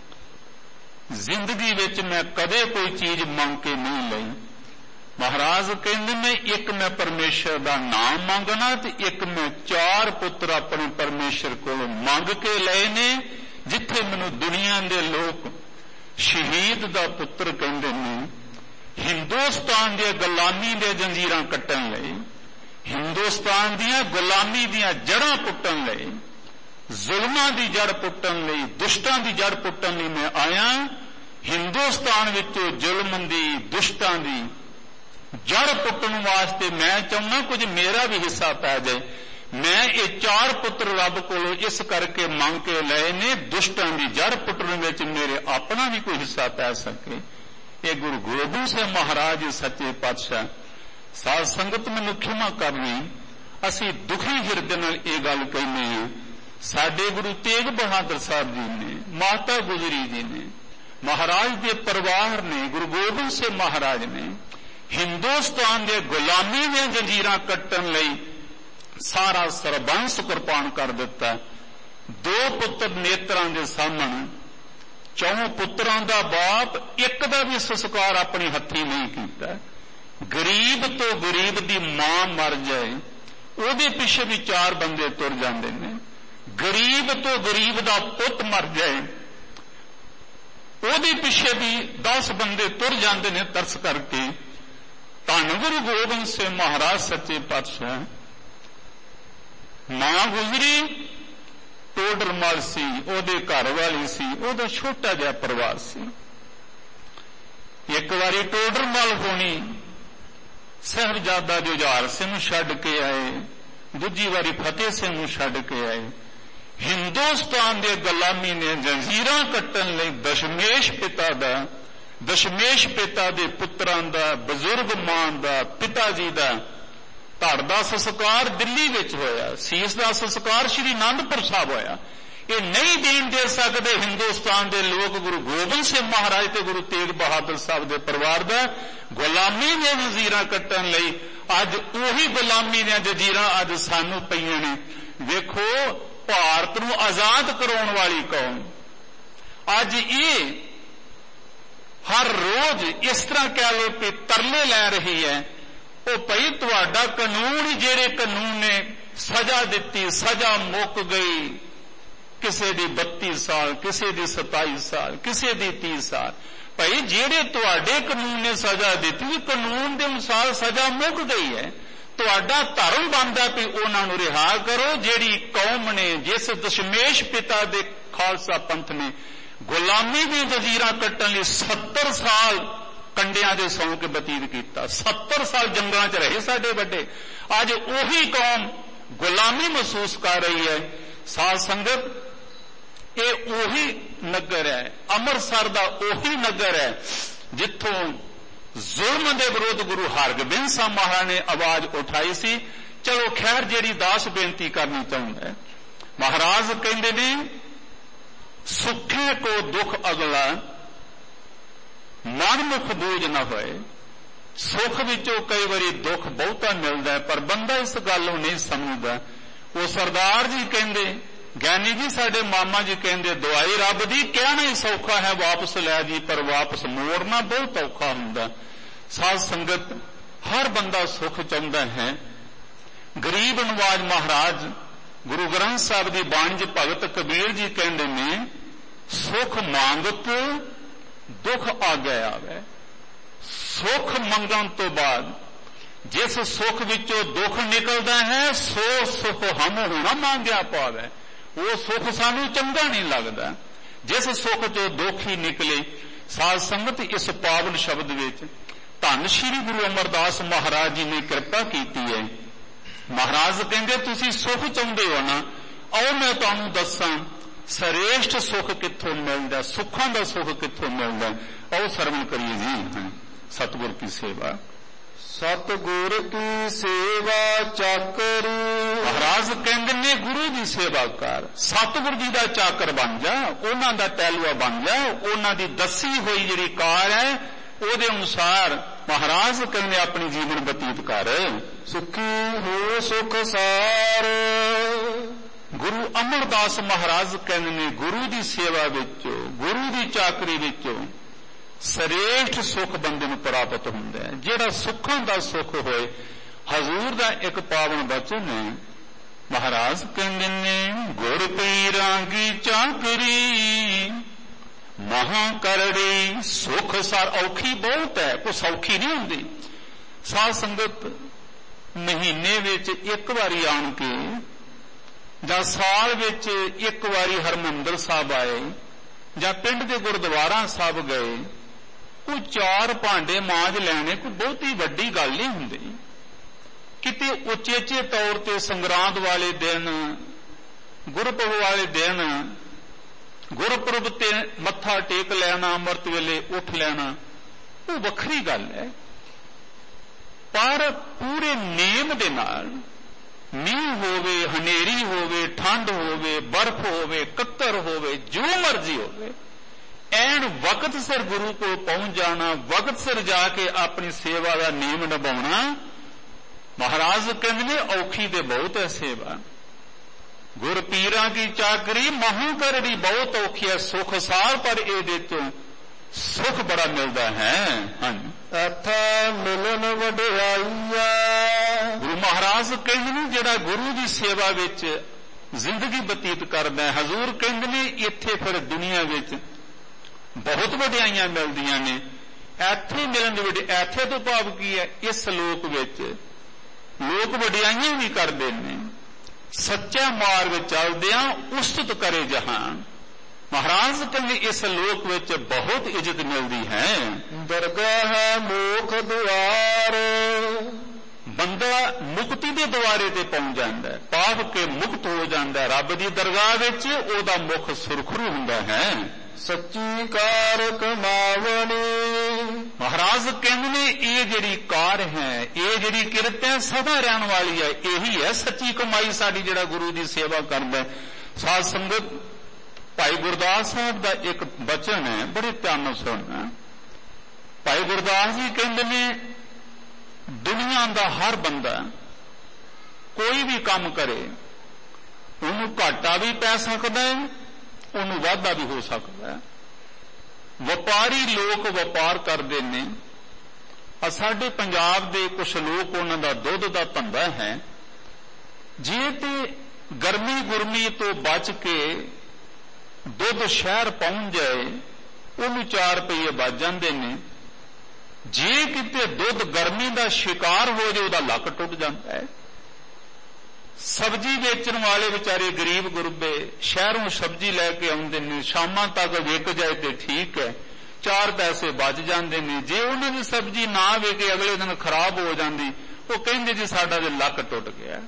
ਜ਼ਿੰਦਗੀ ਵਿੱਚ ਮੈਂ ਕਦੇ ਕੋਈ ਚੀਜ਼ ਮੰਗ ਕੇ ਨਹੀਂ ਲਈ। ਮਹਾਰਾਜ ਕਹਿੰਦੇ ਨੇ ਇੱਕ ਮੈਂ ਪਰਮੇਸ਼ਰ ਦਾ ਨਾਮ ਮੰਗਣਾ ਤੇ ਇੱਕ ਮੈਂ ਚਾਰ ਪੁੱਤਰ ਆਪਣੇ ਪਰਮੇਸ਼ਰ ਕੋਲੋਂ ਮੰਗ ਕੇ ਲਏ ਨੇ। ਜਿੱਥੇ ਮੈਨੂੰ ਦੁਨੀਆ ਦੇ ਲੋਕ ਸ਼ਹੀਦ ਦਾ ਪੁੱਤਰ ਕਹਿੰਦੇ ਨੇ, ਹਿੰਦੁਸਤਾਨ ਦੀਆਂ ਗੁਲਾਮੀ ਦੀਆਂ ਜੰਜੀਰਾਂ ਕੱਟਣ ਲਈ, ਹਿੰਦੁਸਤਾਨ ਦੀਆਂ ਗੁਲਾਮੀ ਦੀਆਂ ਜੜ੍ਹਾਂ ਪੁੱਟਣ ਲਈ, ਜ਼ੁਲਮਾਂ ਦੀ ਜੜ ਪੁੱਟਣ ਲਈ, ਦੁਸ਼ਟਾਂ ਦੀ ਜੜ ਪੁੱਟਣ ਲਈ ਮੈਂ ਆਇਆ। ਹਿੰਦੁਸਤਾਨ ਵਿੱਚੋਂ ਜ਼ੁਲਮ ਦੀ, ਦੁਸ਼ਟਾਂ ਦੀ ਜੜ ਪੁੱਟਣ ਵਾਸਤੇ ਮੈਂ ਚਾਹੁੰਦਾ ਕੁਝ ਮੇਰਾ ਵੀ ਹਿੱਸਾ ਪੈ ਜਾਏ। ਮੈਂ ਇਹ ਚਾਰ ਪੁੱਤਰ ਰੱਬ ਕੋਲੋਂ ਇਸ ਕਰਕੇ ਮੰਗ ਕੇ ਲਏ ਨੇ, ਦੁਸ਼ਟਾਂ ਦੀ ਜੜ ਪੁੱਟਣ ਵਿੱਚ ਮੇਰੇ ਆਪਣਾ ਵੀ ਕੋਈ ਹਿੱਸਾ ਪੈ ਸਕੇ। ਇਹ ਗੁਰੂ ਗੋਬਿੰਦ ਸਿੰਘ ਮਹਾਰਾਜ ਸੱਚੇ ਪਾਤਸ਼ਾਹ। ਸਾਧ ਸੰਗਤ ਮੈਨੂੰ ਖਿਮਾ ਕਰਨੀ, ਅਸੀਂ ਦੁਖੀ ਹਿਰਦੇ ਨਾਲ ਇਹ ਗੱਲ ਕਹਿੰਦੇ ਹਾਂ। ਸਾਡੇ ਗੁਰੂ ਤੇਗ ਬਹਾਦਰ ਸਾਹਿਬ ਜੀ ਨੇ, ਮਾਤਾ ਗੁਜਰੀ ਜੀ ਨੇ, ਮਹਾਰਾਜ ਦੇ ਪਰਿਵਾਰ ਨੇ, ਗੁਰੂ ਗੋਬਿੰਦ ਸਿੰਘ ਮਹਾਰਾਜ ਨੇ ਹਿੰਦੁਸਤਾਨ ਦੇ ਗੁਲਾਮੀ ਦੀਆਂ ਜੰਜੀਰਾਂ ਕੱਟਣ ਲਈ ਸਾਰਾ ਸਰਬੰਸ ਕੁਰਬਾਨ ਕਰ ਦਿੱਤਾ। ਦੋ ਪੁੱਤਰ ਨੇਤਰਾਂ ਦੇ ਸਾਹਮਣੇ, ਚੌਂ ਪੁੱਤਰਾਂ ਦਾ ਬਾਪ, ਇੱਕ ਦਾ ਵੀ ਸੰਸਕਾਰ ਆਪਣੀ ਹੱਥੀਂ ਨਹੀਂ ਕੀਤਾ। ਗਰੀਬ ਤੋਂ ਗਰੀਬ ਦੀ ਮਾਂ ਮਰ ਜਾਏ ਉਹਦੇ ਪਿੱਛੇ ਵੀ ਚਾਰ ਬੰਦੇ ਤੁਰ ਜਾਂਦੇ ਨੇ। ਗਰੀਬ ਤੋਂ ਗਰੀਬ ਦਾ ਪੁੱਤ ਮਰ ਜਾਏ ਉਹਦੇ ਪਿੱਛੇ ਵੀ ਦਸ ਬੰਦੇ ਤੁਰ ਜਾਂਦੇ ਨੇ ਤਰਸ ਕਰਕੇ। ਧੰਨ ਗੁਰੂ ਗੋਬਿੰਦ ਸਿੰਘ ਮਹਾਰਾਜ ਸੱਚੇ ਪਾਤਸ਼ਾਹ। ਮਾਂ ਗੁਜਰੀ, ਟੋਡਰਮਲ ਸੀ, ਉਹਦੇ ਘਰ ਵਾਲੀ ਸੀ, ਉਹਦਾ ਛੋਟਾ ਜਿਹਾ ਪਰਿਵਾਰ ਸੀ। ਇੱਕ ਵਾਰੀ ਟੋਡਰਮਲ ਹੋਣੀ ਸਾਹਿਬਜ਼ਾਦਾ ਜੁਝਾਰ ਸਿੰਘ ਨੂੰ ਛੱਡ ਕੇ ਆਏ, ਦੂਜੀ ਵਾਰੀ ਫਤਿਹ ਸਿੰਘ ਨੂੰ ਛੱਡ ਕੇ ਆਏ। ਹਿੰਦੁਸਤਾਨ ਦੇ ਗੁਲਾਮੀ ਨੇ ਜੰਜੀਰਾਂ ਕੱਟਣ ਲਈ ਦਸ਼ਮੇਸ਼ ਪਿਤਾ ਦਾ, ਦਸ਼ਮੇਸ਼ ਪਿਤਾ ਦੇ ਪੁੱਤਰਾਂ ਦਾ, ਬਜ਼ੁਰਗ ਮਾਂ ਦਾ, ਪਿਤਾ ਜੀ ਦਾ ਧੜ ਦਾ ਸੰਸਕਾਰ ਦਿੱਲੀ ਵਿੱਚ ਹੋਇਆ। ਸੀਸ ਦਾ ਸੰਸਕਾਰ ਸ਼੍ਰੀ ਅਨੰਦਪੁਰ ਸਾਹਿਬ ਹੋਇਆ। ਇਹ ਨਹੀਂ ਦੇਣ ਦੇ ਸਕਦੇ ਹਿੰਦੁਸਤਾਨ ਦੇ ਲੋਕ ਗੁਰੂ ਗੋਬਿੰਦ ਸਿੰਘ ਮਹਾਰਾਜ ਤੇ ਗੁਰੂ ਤੇਗ ਬਹਾਦਰ ਸਾਹਿਬ ਦੇ ਪਰਿਵਾਰ ਦਾ। ਗੁਲਾਮੀ ਦੀਆਂ ਜੰਜੀਰਾਂ ਕੱਟਣ ਲਈ ਅੱਜ ਉਹੀ ਗੁਲਾਮੀ ਦੀਆਂ ਜੰਜੀਰਾਂ ਅੱਜ ਸਾਨੂੰ ਪਈਆਂ ਨੇ। ਵੇਖੋ, ਭਾਰਤ ਨੂੰ ਆਜ਼ਾਦ ਕਰਾਉਣ ਵਾਲੀ ਕੌਮ ਅੱਜ ਇਹ ਹਰ ਰੋਜ਼ ਇਸ ਤਰ੍ਹਾਂ ਕਹਿ ਲਓ ਕਿ ਤਰਲੇ ਲੈ ਰਹੀ ਹੈ। ਉਹ ਭਈ ਤੁਹਾਡਾ ਕਾਨੂੰਨ, ਜਿਹੜੇ ਕਾਨੂੰਨ ਨੇ ਸਜ਼ਾ ਦਿੱਤੀ, ਸਜ਼ਾ ਮੁੱਕ ਗਈ। ਕਿਸੇ ਦੀ ਬੱਤੀ ਸਾਲ, ਕਿਸੇ ਦੀ ਸਤਾਈ ਸਾਲ, ਕਿਸੇ ਦੀ ਤੀਹ ਸਾਲ। ਭਈ ਜਿਹੜੇ ਤੁਹਾਡੇ ਕਾਨੂੰਨ ਨੇ ਸਜ਼ਾ ਦਿੱਤੀ, ਕਾਨੂੰਨ ਦੇ ਅਨੁਸਾਰ ਸਜ਼ਾ ਮੁੱਕ ਗਈ ਹੈ। ਤੁਹਾਡਾ ਧਰਮ ਬਣਦਾ ਵੀ ਉਹਨਾਂ ਨੂੰ ਰਿਹਾ ਕਰੋ। ਜਿਹੜੀ ਕੌਮ ਨੇ, ਜਿਸ ਦਸ਼ਮੇਸ਼ ਪਿਤਾ ਦੇ ਖਾਲਸਾ ਪੰਥ ਨੇ ਗੁਲਾਮੀ ਦੀ ਜੰਜੀਰਾਂ ਕੱਟਣ ਲਈ ਸੱਤਰ ਸਾਲ ਕੰਡਿਆਂ ਦੇ ਸੌਂ ਕੇ ਬਤੀਤ ਕੀਤਾ, ਸੱਤਰ ਸਾਲ ਜੰਗਾਂ 'ਚ ਰਹੇ ਸਾਡੇ ਵੱਡੇ। ਅੱਜ ਉਹੀ ਕੌਮ ਗੁਲਾਮੀ ਮਹਿਸੂਸ ਕਰ ਰਹੀ ਹੈ। ਸਾਧ ਸੰਗਤ, ਇਹ ਉਹੀ ਨਗਰ ਹੈ, ਅੰਮ੍ਰਿਤਸਰ ਦਾ ਉਹੀ ਨਗਰ ਹੈ ਜਿੱਥੋਂ ਜ਼ੁਲਮ ਦੇ ਵਿਰੁੱਧ ਗੁਰੂ ਹਰਗੋਬਿੰਦ ਸਾਹਿਬ ਮਹਾਰਾਜ ਨੇ ਆਵਾਜ਼ ਉਠਾਈ ਸੀ। ਚਲੋ ਖੈਰ, ਜਿਹੜੀ ਦਾਸ ਬੇਨਤੀ ਕਰਨੀ ਚਾਹੁੰਦਾ, ਮਹਾਰਾਜ ਕਹਿੰਦੇ ਨੇ ਸੁਖੇ ਕੋ ਦੁੱਖ ਅਗਲਾ ਮਨਮੁਖ ਬੋਝ ਨਾ ਹੋਏ। ਸੁੱਖ ਵਿੱਚੋਂ ਕਈ ਵਾਰੀ ਦੁੱਖ ਬਹੁਤਾ ਮਿਲਦਾ ਹੈ, ਪਰ ਬੰਦਾ ਇਸ ਗੱਲ ਨੂੰ ਨਹੀਂ ਸਮਝਦਾ। ਉਹ ਸਰਦਾਰ ਜੀ ਕਹਿੰਦੇ, ਗਿਆਨੀ ਜੀ ਸਾਡੇ ਮਾਮਾ ਜੀ ਕਹਿੰਦੇ, ਦਵਾਈ ਰੱਬ ਦੀ ਕਹਿਣਾ ਹੀ ਸੌਖਾ ਹੈ, ਵਾਪਸ ਲੈ ਜੀ, ਪਰ ਵਾਪਸ ਮੋੜਨਾ ਬਹੁਤ ਔਖਾ ਹੁੰਦਾ। ਸਾਧ ਸੰਗਤ, ਹਰ ਬੰਦਾ ਸੁੱਖ ਚਾਹੁੰਦਾ ਹੈ। ਗਰੀਬ ਨਵਾਜ ਮਹਾਰਾਜ ਗੁਰੂ ਗ੍ਰੰਥ ਸਾਹਿਬ ਦੀ ਬਾਣੀ 'ਚ ਭਗਤ ਕਬੀਰ ਜੀ ਕਹਿੰਦੇ ਨੇ, ਸੁਖ ਮੰਗਤ ਦੁੱਖ ਆਗੇ ਆਵੇ। ਸੁੱਖ ਮੰਗਣ ਤੋਂ ਬਾਅਦ ਜਿਸ ਸੁੱਖ ਵਿੱਚੋਂ ਦੁੱਖ ਨਿਕਲਦਾ ਹੈ, ਸੋ ਸੁਖ ਹਮ ਹੋਣਾ ਮੰਗਿਆ ਪਾਵੇ। ਉਹ ਸੁੱਖ ਸਾਨੂੰ ਚੰਗਾ ਨਹੀਂ ਲੱਗਦਾ। ਜਿਸ ਸੁੱਖ ਚੋਂ ਦੁੱਖ ਹੀ ਨਿਕਲੇ। ਸਾਧ ਸੰਗਤ, ਇਸ ਪਾਵਨ ਸ਼ਬਦ ਵਿੱਚ ਧੰਨ ਸ਼੍ਰੀ ਗੁਰੂ ਅਮਰਦਾਸ ਮਹਾਰਾਜ ਜੀ ਨੇ ਕਿਰਪਾ ਕੀਤੀ ਹੈ। ਮਹਾਰਾਜ ਕਹਿੰਦੇ ਤੁਸੀਂ ਸੁਖ ਚਾਹੁੰਦੇ ਹੋ ਨਾ, ਆਓ ਮੈਂ ਤੁਹਾਨੂੰ ਦੱਸਾਂ ਸ੍ਰੇਸ਼ਟ ਸੁਖ ਕਿੱਥੋਂ ਮਿਲਦਾ, ਸੁੱਖਾਂ ਦਾ ਸੁਖ ਕਿੱਥੋਂ ਮਿਲਦਾ। ਆਓ ਸਰਵਣ ਕਰੀਏ ਜੀ ਸਤਿਗੁਰ ਕੀ ਸੇਵਾ। ਸਤਿਗੁਰ ਕੀ ਸੇਵਾ ਚਾਕਰੀ। ਮਹਾਰਾਜ ਕਹਿੰਦੇ ਨੇ ਗੁਰੂ ਦੀ ਸੇਵਾ ਕਰ, ਸਤਿਗੁਰ ਜੀ ਦਾ ਚਾਕਰ ਬਣ ਜਾ, ਉਹਨਾਂ ਦਾ ਟਹਿਲੂਆ ਬਣ ਜਾ, ਉਹਨਾਂ ਦੀ ਦੱਸੀ ਹੋਈ ਜਿਹੜੀ ਕਾਰ ਹੈ ਉਹਦੇ ਅਨੁਸਾਰ ਮਹਾਰਾਜ ਕਹਿੰਦੇ ਆਪਣੀ ਜੀਵਨ ਬਤੀਤ ਕਰ। ਸੁਖੀ ਹੋ ਸੁਖ ਸਾਰ। ਗੁਰੂ ਅਮਰਦਾਸ ਮਹਾਰਾਜ ਕਹਿੰਦੇ ਨੇ ਗੁਰੂ ਦੀ ਸੇਵਾ ਵਿੱਚੋਂ, ਗੁਰੂ ਦੀ ਚਾਕਰੀ ਵਿੱਚੋਂ ਸ੍ਰੇਸ਼ਟ ਸੁਖ ਬੰਦੇ ਨੂੰ ਪ੍ਰਾਪਤ ਹੁੰਦਾ ਹੈ, ਜਿਹੜਾ ਸੁੱਖਾਂ ਦਾ ਸੁਖ ਹੋਏ। ਹਜ਼ੂਰ ਦਾ ਇੱਕ ਪਾਵਨ ਬਚਨ ਹੈ, ਮਹਾਰਾਜ ਕਹਿੰਦੇ ਨੇ ਗੁਰ ਪੀਰਾਂ ਕੀ ਚਾਕਰੀ ਮਹਾਂ ਕਰੜੀ ਸੁਖ ਸਾਰ। ਔਖੀ ਬਹੁਤ ਹੈ, ਕੋਈ ਸੌਖੀ ਨਹੀਂ ਹੁੰਦੀ। ਸਾਧ ਸੰਗਤ ਮਹੀਨੇ ਵਿੱਚ ਇੱਕ ਵਾਰੀ ਆਣ ਕੇ ਜਾਂ ਸਾਲ ਵਿੱਚ ਇੱਕ ਵਾਰੀ ਹਰਮੰਦਰ ਸਾਹਿਬ ਆਏ ਜਾਂ ਪਿੰਡ ਦੇ ਗੁਰਦੁਆਰਾ ਸਾਹਿਬ ਗਏ, ਕੋਈ ਚਾਰ ਭਾਂਡੇ ਮਾਂਜ ਲੈਣੇ ਕੋਈ ਬਹੁਤੀ ਵੱਡੀ ਗੱਲ ਨਹੀਂ ਹੁੰਦੀ। ਕਿਤੇ ਉਚੇਚੇ ਤੌਰ ਤੇ ਸੰਗਰਾਂਦ ਵਾਲੇ ਦਿਨ, ਗੁਰਪੁਰਬ ਵਾਲੇ ਦਿਨ, ਗੁਰਪੁਰਬ ਤੇ ਮੱਥਾ ਟੇਕ ਲੈਣਾ, ਅੰਮ੍ਰਿਤ ਵੇਲੇ ਉੱਠ ਲੈਣਾ, ਉਹ ਵੱਖਰੀ ਗੱਲ ਹੈ। ਪਰ ਪੂਰੇ ਨੇਮ ਦੇ ਨਾਲ, ਮੀਂਹ ਹੋਵੇ, ਹਨੇਰੀ ਹੋਵੇ, ਠੰਡ ਹੋਵੇ, ਬਰਫ਼ ਹੋਵੇ, ਕੱਕਰ ਹੋਵੇ, ਜੋ ਮਰਜ਼ੀ ਹੋਵੇ, ਐਨ ਵਕਤ ਸਿਰ ਗੁਰੂ ਕੋਲ ਪਹੁੰਚ ਜਾਣਾ, ਵਕਤ ਸਿਰ ਜਾ ਕੇ ਆਪਣੀ ਸੇਵਾ ਦਾ ਨੇਮ ਨਿਭਾਉਣਾ। ਮਹਾਰਾਜ ਕਹਿੰਦੇ ਨੇ ਔਖੀ ਤੇ ਬਹੁਤ ਹੈ ਸੇਵਾ। ਗੁਰ ਪੀਰਾਂ ਕੀ ਚਾਕਰੀ ਮਹਾਂ ਕਰੜੀ ਬਹੁਤ ਔਖੀ ਹੈ ਸੁਖ ਸਾਰ, ਪਰ ਇਹਦੇ ਤੋਂ ਸੁਖ ਬੜਾ ਮਿਲਦਾ ਹੈ। ਹਾਂਜੀ, ਇੱਥੇ ਮਿਲਨ ਵਡਿਆਈਆ। ਗੁਰੂ ਮਹਾਰਾਜ ਕਹਿੰਦੇ ਨੇ ਜਿਹੜਾ ਗੁਰੂ ਦੀ ਸੇਵਾ ਵਿੱਚ ਜ਼ਿੰਦਗੀ ਬਤੀਤ ਕਰਦਾ ਹੈ, ਹਜ਼ੂਰ ਕਹਿੰਦੇ ਨੇ ਇੱਥੇ ਫਿਰ ਦੁਨੀਆ ਵਿੱਚ ਬਹੁਤ ਵਡਿਆਈਆਂ ਮਿਲਦੀਆਂ ਨੇ। ਇੱਥੇ ਮਿਲਣ ਦੀ ਵਡ ਇੱਥੇ ਤੋਂ ਭਾਵ ਕੀ ਹੈ, ਇਸ ਲੋਕ ਵਿੱਚ ਲੋਕ ਵਡਿਆਈਆਂ ਵੀ ਕਰਦੇ ਨੇ। ਸੱਚਾ ਮਾਰਗ ਚੱਲਦਿਆਂ ਉਸਤਤ ਕਰੇ ਜਹਾਨ। ਮਹਾਰਾਜ ਕਹਿੰਦੇ ਇਸ ਲੋਕ ਵਿੱਚ ਬਹੁਤ ਇੱਜ਼ਤ ਮਿਲਦੀ ਹੈ। ਦਰਗਾਹ ਹੈ ਮੋਖ ਦੁਆਰ। ਬੰਦਾ ਮੁਕਤੀ ਦੇ ਦੁਆਰੇ ਤੇ ਪਹੁੰਚ ਜਾਂਦਾ ਹੈ, ਪਾਪ ਕੇ ਮੁਕਤ ਹੋ ਜਾਂਦਾ ਹੈ। ਰੱਬ ਦੀ ਦਰਗਾਹ ਵਿੱਚ ਉਹਦਾ ਮੁਖ ਸੁਰਖਰੂ ਹੁੰਦਾ ਹੈ। ਸੱਚੀ ਕਾਰ ਕਮਾਵਣੀ। ਮਹਾਰਾਜ ਕਹਿੰਦੇ ਨੇ ਇਹ ਜਿਹੜੀ ਕਾਰ ਹੈ, ਇਹ ਜਿਹੜੀ ਕਿਰਤ ਹੈ ਸਦਾ ਰਹਿਣ ਵਾਲੀ ਹੈ। ਇਹੀ ਹੈ ਸੱਚੀ ਕਮਾਈ ਸਾਡੀ, ਜਿਹੜਾ ਗੁਰੂ ਦੀ ਸੇਵਾ ਕਰਦਾ। ਸਾਧ ਸੰਗਤ ਭਾਈ ਗੁਰਦਾਸ ਸਾਹਿਬ ਦਾ ਇੱਕ ਬਚਨ ਹੈ, ਬੜੇ ਧਿਆਨ ਨਾਲ ਸੁਣਨਾ। ਭਾਈ ਗੁਰਦਾਸ ਜੀ ਕਹਿੰਦੇ ਨੇ ਦੁਨੀਆ ਦਾ ਹਰ ਬੰਦਾ ਕੋਈ ਵੀ ਕੰਮ ਕਰੇ, ਉਹਨੂੰ ਘਾਟਾ ਵੀ ਪੈ ਸਕਦਾ ਹੈ, ਉਹਨੂੰ ਵਾਧਾ ਵੀ ਹੋ ਸਕਦਾ ਹੈ। ਵਪਾਰੀ ਲੋਕ ਵਪਾਰ ਕਰਦੇ ਨੇ। ਆ ਸਾਡੇ ਪੰਜਾਬ ਦੇ ਕੁਝ ਲੋਕ, ਉਹਨਾਂ ਦਾ ਦੁੱਧ ਦਾ ਧੰਦਾ ਹੈ। ਜੇ ਤੇ ਗਰਮੀ ਗੁਰਮੀ ਤੋਂ ਬਚ ਕੇ ਦੁੱਧ ਸ਼ਹਿਰ ਪਹੁੰਚ ਜਾਏ, ਉਹਨੂੰ ਚਾਰ ਰੁਪਏ ਬਚ ਜਾਂਦੇ ਨੇ। ਜੇ ਕਿਤੇ ਦੁੱਧ ਗਰਮੀ ਦਾ ਸ਼ਿਕਾਰ ਹੋ ਜਾਏ, ਉਹਦਾ ਲੱਕ ਟੁੱਟ ਜਾਂਦਾ ਹੈ। ਸਬਜ਼ੀ ਵੇਚਣ ਵਾਲੇ ਵਿਚਾਰੇ ਗਰੀਬ ਗੁਰਬੇ ਸ਼ਹਿਰੋਂ ਸਬਜ਼ੀ ਲੈ ਕੇ ਆਉਂਦੇ ਨੇ, ਸ਼ਾਮਾਂ ਤੱਕ ਵਿਕ ਜਾਏ ਤੇ ਠੀਕ ਹੈ, ਚਾਰ ਪੈਸੇ ਬਚ ਜਾਂਦੇ ਨੇ। ਜੇ ਉਹਨਾਂ ਦੀ ਸਬਜ਼ੀ ਨਾ ਵਿਕੇ, ਅਗਲੇ ਦਿਨ ਖਰਾਬ ਹੋ ਜਾਂਦੀ, ਉਹ ਕਹਿੰਦੇ ਜੀ ਸਾਡਾ ਜੇ ਲੱਕ ਟੁੱਟ ਗਿਆ।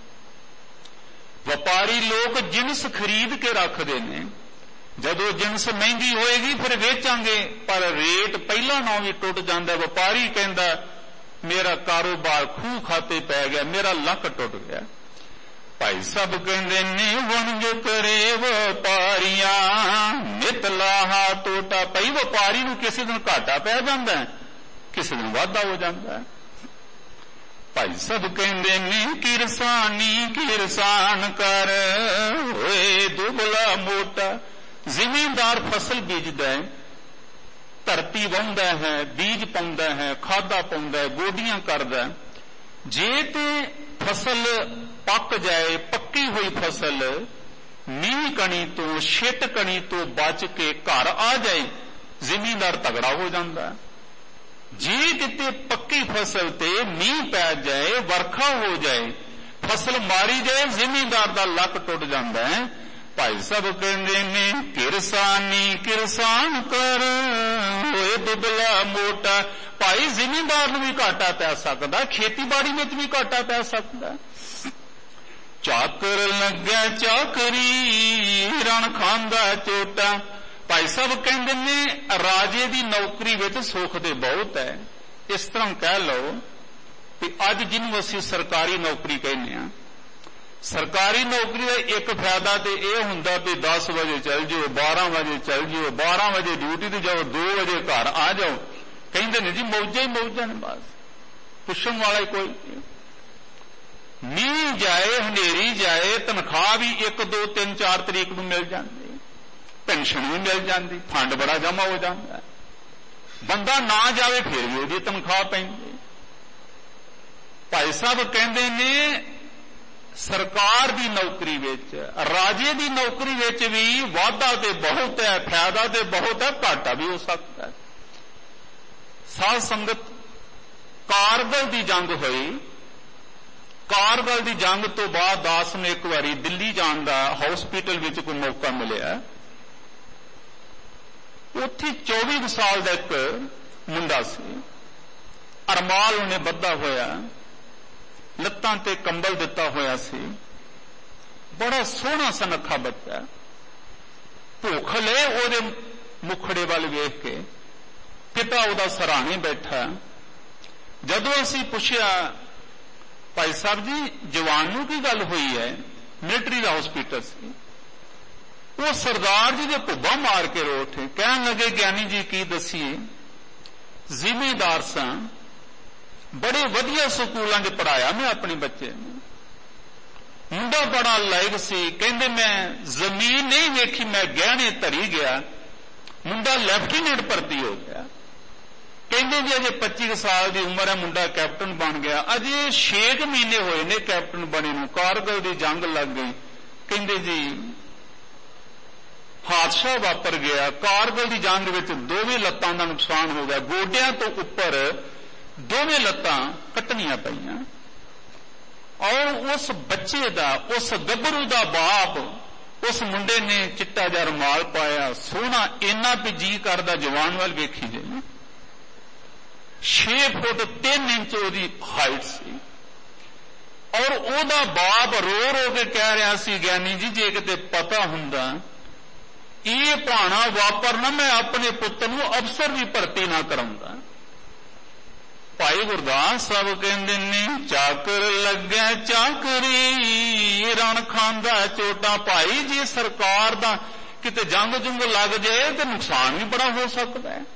ਵਪਾਰੀ ਲੋਕ ਜਿਣਸ ਖਰੀਦ ਕੇ ਰੱਖਦੇ ਨੇ, ਜਦੋਂ ਜਿਣਸ ਮਹਿੰਗੀ ਹੋਏਗੀ ਫਿਰ ਵੇਚਾਂਗੇ, ਪਰ ਰੇਟ ਪਹਿਲਾਂ ਨਾਲੋਂ ਵੀ ਟੁੱਟ ਜਾਂਦਾ। ਵਪਾਰੀ ਕਹਿੰਦਾ ਮੇਰਾ ਕਾਰੋਬਾਰ ਖੂਹ ਖਾਤੇ ਪੈ ਗਿਆ, ਮੇਰਾ ਲੱਕ ਟੁੱਟ ਗਿਆ। ਭਾਈ ਸਾਹਿਬ ਕਹਿੰਦੇ ਨੇ ਵਣਜ ਕਰੇ ਵਪਾਰੀਆਂ ਨਿਤ ਲਾਹਾ ਟੋਟਾ। ਭਾਈ ਵਪਾਰੀ ਨੂੰ ਕਿਸੇ ਦਿਨ ਘਾਟਾ ਪੈ ਜਾਂਦਾ, ਕਿਸੇ ਦਿਨ ਵਾਧਾ ਹੋ ਜਾਂਦਾ। ਭਾਈ ਸਾਹਿਬ ਕਹਿੰਦੇ ਨੇ ਕਿਰਸਾਨੀ ਕਿਰਸਾਨ ਕਰ ਹੋਏ ਦੁਬਲਾ ਮੋਟਾ। ਜ਼ਿਮੀਂਦਾਰ ਫਸਲ ਬੀਜਦਾ ਹੈ, ਧਰਤੀ ਵਾਹੁੰਦਾ ਹੈ, ਬੀਜ ਪਾਉਂਦਾ ਹੈ, ਖਾਦਾ ਪਾਉਂਦਾ ਹੈ, ਗੋਡੀਆਂ ਕਰਦਾ। ਜੇ ਤੇ ਫਸਲ ਪੱਕ ਜਾਏ, ਪੱਕੀ ਹੋਈ ਫਸਲ ਮੀਂਹ ਕਣੀ ਤੋਂ, ਛਿੱਟ ਕਣੀ ਤੋਂ ਬਚ ਕੇ ਘਰ ਆ ਜਾਏ, ਜ਼ਿਮੀਂਦਾਰ ਤਗੜਾ ਹੋ ਜਾਂਦਾ। ਜੇ ਕਿਤੇ ਪੱਕੀ ਫਸਲ ਤੇ ਮੀਂਹ ਪੈ ਜਾਏ, ਵਰਖਾ ਹੋ ਜਾਏ, ਫਸਲ ਮਾਰੀ ਜਾਏ, ਜ਼ਿਮੀਂਦਾਰ ਦਾ ਲੱਕ ਟੁੱਟ ਜਾਂਦਾ ਹੈ। ਭਾਈ ਸਾਹਿਬ ਕਹਿੰਦੇ ਨੇ ਕਿਰਸਾਨੀ ਕਿਰਸਾਨ ਕਰ ਹੋਏ ਦੁਬਲਾ ਮੋਟਾ। ਭਾਈ ਜ਼ਿਮੀਂਦਾਰ ਨੂੰ ਵੀ ਘਾਟਾ ਪੈ ਸਕਦਾ, ਖੇਤੀਬਾੜੀ ਵਿੱਚ ਵੀ ਘਾਟਾ ਪੈ ਸਕਦਾ। ਚਾਕਰ ਲੱਗਿਆ ਚਾਕਰੀ ਰਣ ਖਾਂਦਾ ਚੋਟਾ। ਭਾਈ ਸਾਹਿਬ ਕਹਿੰਦੇ ਨੇ ਰਾਜੇ ਦੀ ਨੌਕਰੀ ਵਿੱਚ ਸੁੱਖ ਤੇ ਬਹੁਤ ਹੈ। ਇਸ ਤਰ੍ਹਾਂ ਕਹਿ ਲਓ ਕਿ ਅੱਜ ਜਿਹਨੂੰ ਅਸੀਂ ਸਰਕਾਰੀ ਨੌਕਰੀ ਕਹਿੰਦੇ ਹਾਂ, ਸਰਕਾਰੀ ਨੌਕਰੀ ਦਾ ਇੱਕ ਫਾਇਦਾ ਤੇ ਇਹ ਹੁੰਦਾ ਵੀ ਦਸ ਵਜੇ ਚੱਲ ਜਾਓ, ਬਾਰਾਂ ਵਜੇ ਚੱਲ ਜਾਓ, ਬਾਰਾਂ ਵਜੇ ਡਿਊਟੀ ਤੇ ਜਾਓ, ਦੋ ਵਜੇ ਘਰ ਆ ਜਾਓ। ਕਹਿੰਦੇ ਨੇ ਜੀ ਮੌਜਾਂ ਹੀ ਮੌਜਾਂ ਨੇ, ਬਸ ਪੁੱਛਣ ਵਾਲਾ ਹੀ ਕੋਈ ਨਹੀਂ। ਮੀਂਹ ਜਾਏ ਹਨੇਰੀ ਜਾਏ ਤਨਖਾਹ ਵੀ ਇੱਕ ਦੋ ਤਿੰਨ ਚਾਰ ਤਰੀਕ ਨੂੰ ਮਿਲ ਜਾਂਦੀ, ਪੈਨਸ਼ਨ ਵੀ ਮਿਲ ਜਾਂਦੀ, ਫੰਡ ਬੜਾ ਜਮਾ ਹੋ ਜਾਂਦਾ। ਬੰਦਾ ਨਾ ਜਾਵੇ ਫਿਰ ਵੀ ਉਹਦੀ ਤਨਖਾਹ ਪੈਂਦੀ। ਭਾਈ ਸਾਹਿਬ ਕਹਿੰਦੇ ਨੇ ਸਰਕਾਰ ਦੀ ਨੌਕਰੀ ਵਿੱਚ, ਰਾਜੇ ਦੀ ਨੌਕਰੀ ਵਿੱਚ ਵੀ ਵਾਧਾ ਤੇ ਬਹੁਤ ਹੈ, ਫਾਇਦਾ ਤੇ ਬਹੁਤ ਹੈ, ਘਾਟਾ ਵੀ ਹੋ ਸਕਦਾ ਹੈ। ਸਾਧ ਸੰਗਤ, ਕਾਰਗਲ ਦੀ ਜੰਗ ਹੋਈ। ਕਾਰਗਲ ਦੀ ਜੰਗ ਤੋਂ ਬਾਅਦ ਦਾਸ ਨੂੰ ਇੱਕ ਵਾਰੀ ਦਿੱਲੀ ਜਾਣ ਦਾ ਹਸਪੀਟਲ ਵਿੱਚ ਕੋਈ ਮੌਕਾ ਮਿਲਿਆ। ਉੱਥੇ ਚੌਵੀ ਸਾਲ ਦਾ ਇੱਕ ਮੁੰਡਾ ਸੀ, ਅਰਮਾਲ ਉਹਨੇ ਬੱਧਾ ਹੋਇਆ, ਲੱਤਾਂ ਤੇ ਕੰਬਲ ਦਿੱਤਾ ਹੋਇਆ ਸੀ, ਬੜਾ ਸੋਹਣਾ ਸੁਨੱਖਾ ਬੱਚਾ। ਭੁੱਖ ਲੈ ਉਹਦੇ ਮੁਖੜੇ ਵੱਲ ਵੇਖ ਕੇ ਪਿਤਾ ਉਹਦਾ ਸਰਾਣੇ ਬੈਠਾ। ਜਦੋਂ ਅਸੀਂ ਪੁੱਛਿਆ ਭਾਈ ਸਾਹਿਬ ਜੀ ਜਵਾਨ ਨੂੰ ਕੀ ਗੱਲ ਹੋਈ ਹੈ, ਮਿਲਟਰੀ ਦਾ ਹਸਪੀਟਲ ਸੀ, ਉਹ ਸਰਦਾਰ ਜੀ ਦੇ ਭੁੱਬਾ ਮਾਰ ਕੇ ਰੋ ਉੱਠੇ। ਕਹਿਣ ਲੱਗੇ ਗਿਆਨੀ ਜੀ ਕੀ ਦਸੀਏ, ਜ਼ਿਮੀਂਦਾਰ ਸਾਂ, ਬੜੇ ਵਧੀਆ ਸਕੂਲਾਂ 'ਚ ਪੜ੍ਹਾਇਆ ਮੈਂ ਆਪਣੇ ਬੱਚੇ ਨੂੰ, ਮੁੰਡਾ ਬੜਾ ਲਾਇਕ ਸੀ। ਕਹਿੰਦੇ ਮੈਂ ਜ਼ਮੀਨ ਨਹੀਂ ਵੇਖੀ, ਮੈਂ ਗਹਿਣੇ ਧਰੀ ਗਿਆ, ਮੁੰਡਾ ਲੈਫਟੀਨੈਂਟ ਭਰਤੀ ਹੋ ਗਿਆ। ਕਹਿੰਦੇ ਜੀ ਅਜੇ ਪੱਚੀ ਸਾਲ ਦੀ ਉਮਰ ਹੈ, ਮੁੰਡਾ ਕੈਪਟਨ ਬਣ ਗਿਆ। ਅਜੇ ਛੇ ਕੁ ਮਹੀਨੇ ਹੋਏ ਨੇ ਕੈਪਟਨ ਬਣੇ ਨੂੰ, ਕਾਰਗਲ ਦੀ ਜੰਗ ਲੱਗ ਗਈ। ਕਹਿੰਦੇ ਜੀ ਹਾਦਸਾ ਵਾਪਰ ਗਿਆ। ਕਾਰਗਲ ਦੀ ਜੰਗ ਵਿੱਚ ਦੋਵੇਂ ਲੱਤਾਂ ਦਾ ਨੁਕਸਾਨ ਹੋ ਗਿਆ, ਗੋਡਿਆਂ ਤੋਂ ਉੱਪਰ ਦੋਵੇਂ ਲੱਤਾਂ ਕੱਟਣੀਆਂ ਪਈਆਂ। ਔਰ ਉਸ ਬੱਚੇ ਦਾ, ਉਸ ਗੱਭਰੂ ਦਾ ਬਾਪ, ਉਸ ਮੁੰਡੇ ਨੇ ਚਿੱਟਾ ਜਿਹਾ ਰੁਮਾਲ ਪਾਇਆ, ਸੋਹਣਾ, ਇੰਨਾ ਵੀ ਜੀ ਕਰਦਾ ਜਵਾਨ ਵੱਲ ਵੇਖੀ ਜੇ। ਛੇ ਫੁੱਟ ਤਿੰਨ ਇੰਚ ਉਹਦੀ ਹਾਈਟ ਸੀ। ਔਰ ਉਹਦਾ ਬਾਪ ਰੋ ਰੋ ਕੇ ਕਹਿ ਰਿਹਾ ਸੀ, ਗਿਆਨੀ ਜੀ ਜੇ ਕਿਤੇ ਪਤਾ ਹੁੰਦਾ ਇਹ ਭਾਣਾ ਵਾਪਰਨਾ, ਮੈਂ ਆਪਣੇ ਪੁੱਤਰ ਨੂੰ ਅਫਸਰ ਦੀ ਭਰਤੀ ਨਾ ਕਰਾਉਂਦਾ। ਭਾਈ ਗੁਰਦਾਸ ਸਾਹਿਬ ਕਹਿੰਦੇ ਨੇ ਚਾਕਰ ਲੱਗਿਆ ਚਾਕਰੀ ਰਣ ਖਾਂਦਾ ਚੋਟਾ। ਭਾਈ ਜੀ ਸਰਕਾਰ ਦਾ ਕਿਤੇ ਜੰਗ ਜੁੰਗ ਲੱਗ ਜਾਏ ਤੇ ਨੁਕਸਾਨ ਵੀ ਬੜਾ ਹੋ ਸਕਦਾ ਹੈ।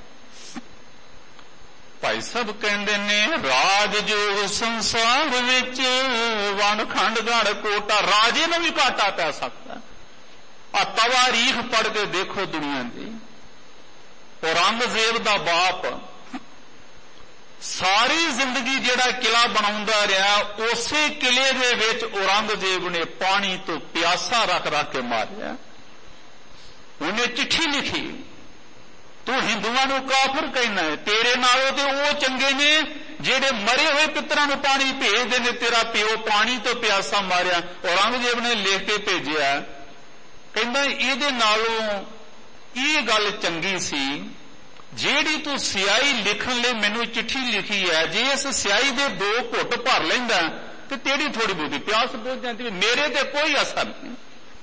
ਭਾਈ ਸਾਹਿਬ ਕਹਿੰਦੇ ਨੇ ਰਾਜ ਜੋ ਸੰਸਾਰ ਵਿੱਚ ਵੰਡ ਖੰਡ ਗੜ ਕੋਟਾ। ਰਾਜੇ ਨੂੰ ਵੀ ਘਾਟਾ ਪੈ ਸਕਦਾ। ਆ ਤਵਾਰੀਖ ਪੜ੍ਹ ਕੇ ਦੇਖੋ ਦੁਨੀਆ ਦੀ। ਔਰੰਗਜ਼ੇਬ ਦਾ ਬਾਪ ਸਾਰੀ ਜ਼ਿੰਦਗੀ ਜਿਹੜਾ ਕਿਲਾ ਬਣਾਉਂਦਾ ਰਿਹਾ, ਉਸੇ ਕਿਲੇ ਦੇ ਵਿੱਚ ਔਰੰਗਜ਼ੇਬ ਨੇ ਪਾਣੀ ਤੋਂ ਪਿਆਸਾ ਰੱਖ ਰੱਖ ਕੇ ਮਾਰਿਆ। ਉਹਨੇ ਚਿੱਠੀ ਲਿਖੀ, ਤੂੰ ਹਿੰਦੂਆਂ ਨੂੰ ਕਾਫਰ ਕਹਿਣਾ ਹੈ, ਤੇਰੇ ਨਾਲੋਂ ਤੇ ਉਹ ਚੰਗੇ ਨੇ ਜਿਹੜੇ ਮਰੇ ਹੋਏ ਪਿੱਤਰਾਂ ਨੂੰ ਪਾਣੀ ਭੇਜਦੇ ਨੇ, ਤੇਰਾ ਪਿਓ ਪਾਣੀ ਤੋਂ ਪਿਆਸਾ ਮਾਰਿਆ। ਔਰੰਗਜ਼ੇਬ ਨੇ ਲਿਖ ਕੇ ਭੇਜਿਆ, ਕਹਿੰਦਾ ਇਹਦੇ ਨਾਲੋਂ ਇਹ ਗੱਲ ਚੰਗੀ ਸੀ ਜਿਹੜੀ ਤੂੰ ਸਿਆਹੀ ਲਿਖਣ ਲਈ ਮੈਨੂੰ ਚਿੱਠੀ ਲਿਖੀ ਹੈ, ਜੇ ਇਸ ਸਿਆਹੀ ਦੇ ਦੋ ਘੁੱਟ ਭਰ ਲੈਂਦਾ ਤੇ ਤੇਰੀ ਥੋੜੀ ਬਹੁਤੀ ਪਿਆਸ ਬੁੱਝ ਜਾਂਦੀ, ਮੇਰੇ ਤੇ ਕੋਈ ਅਸਰ ਨਹੀਂ।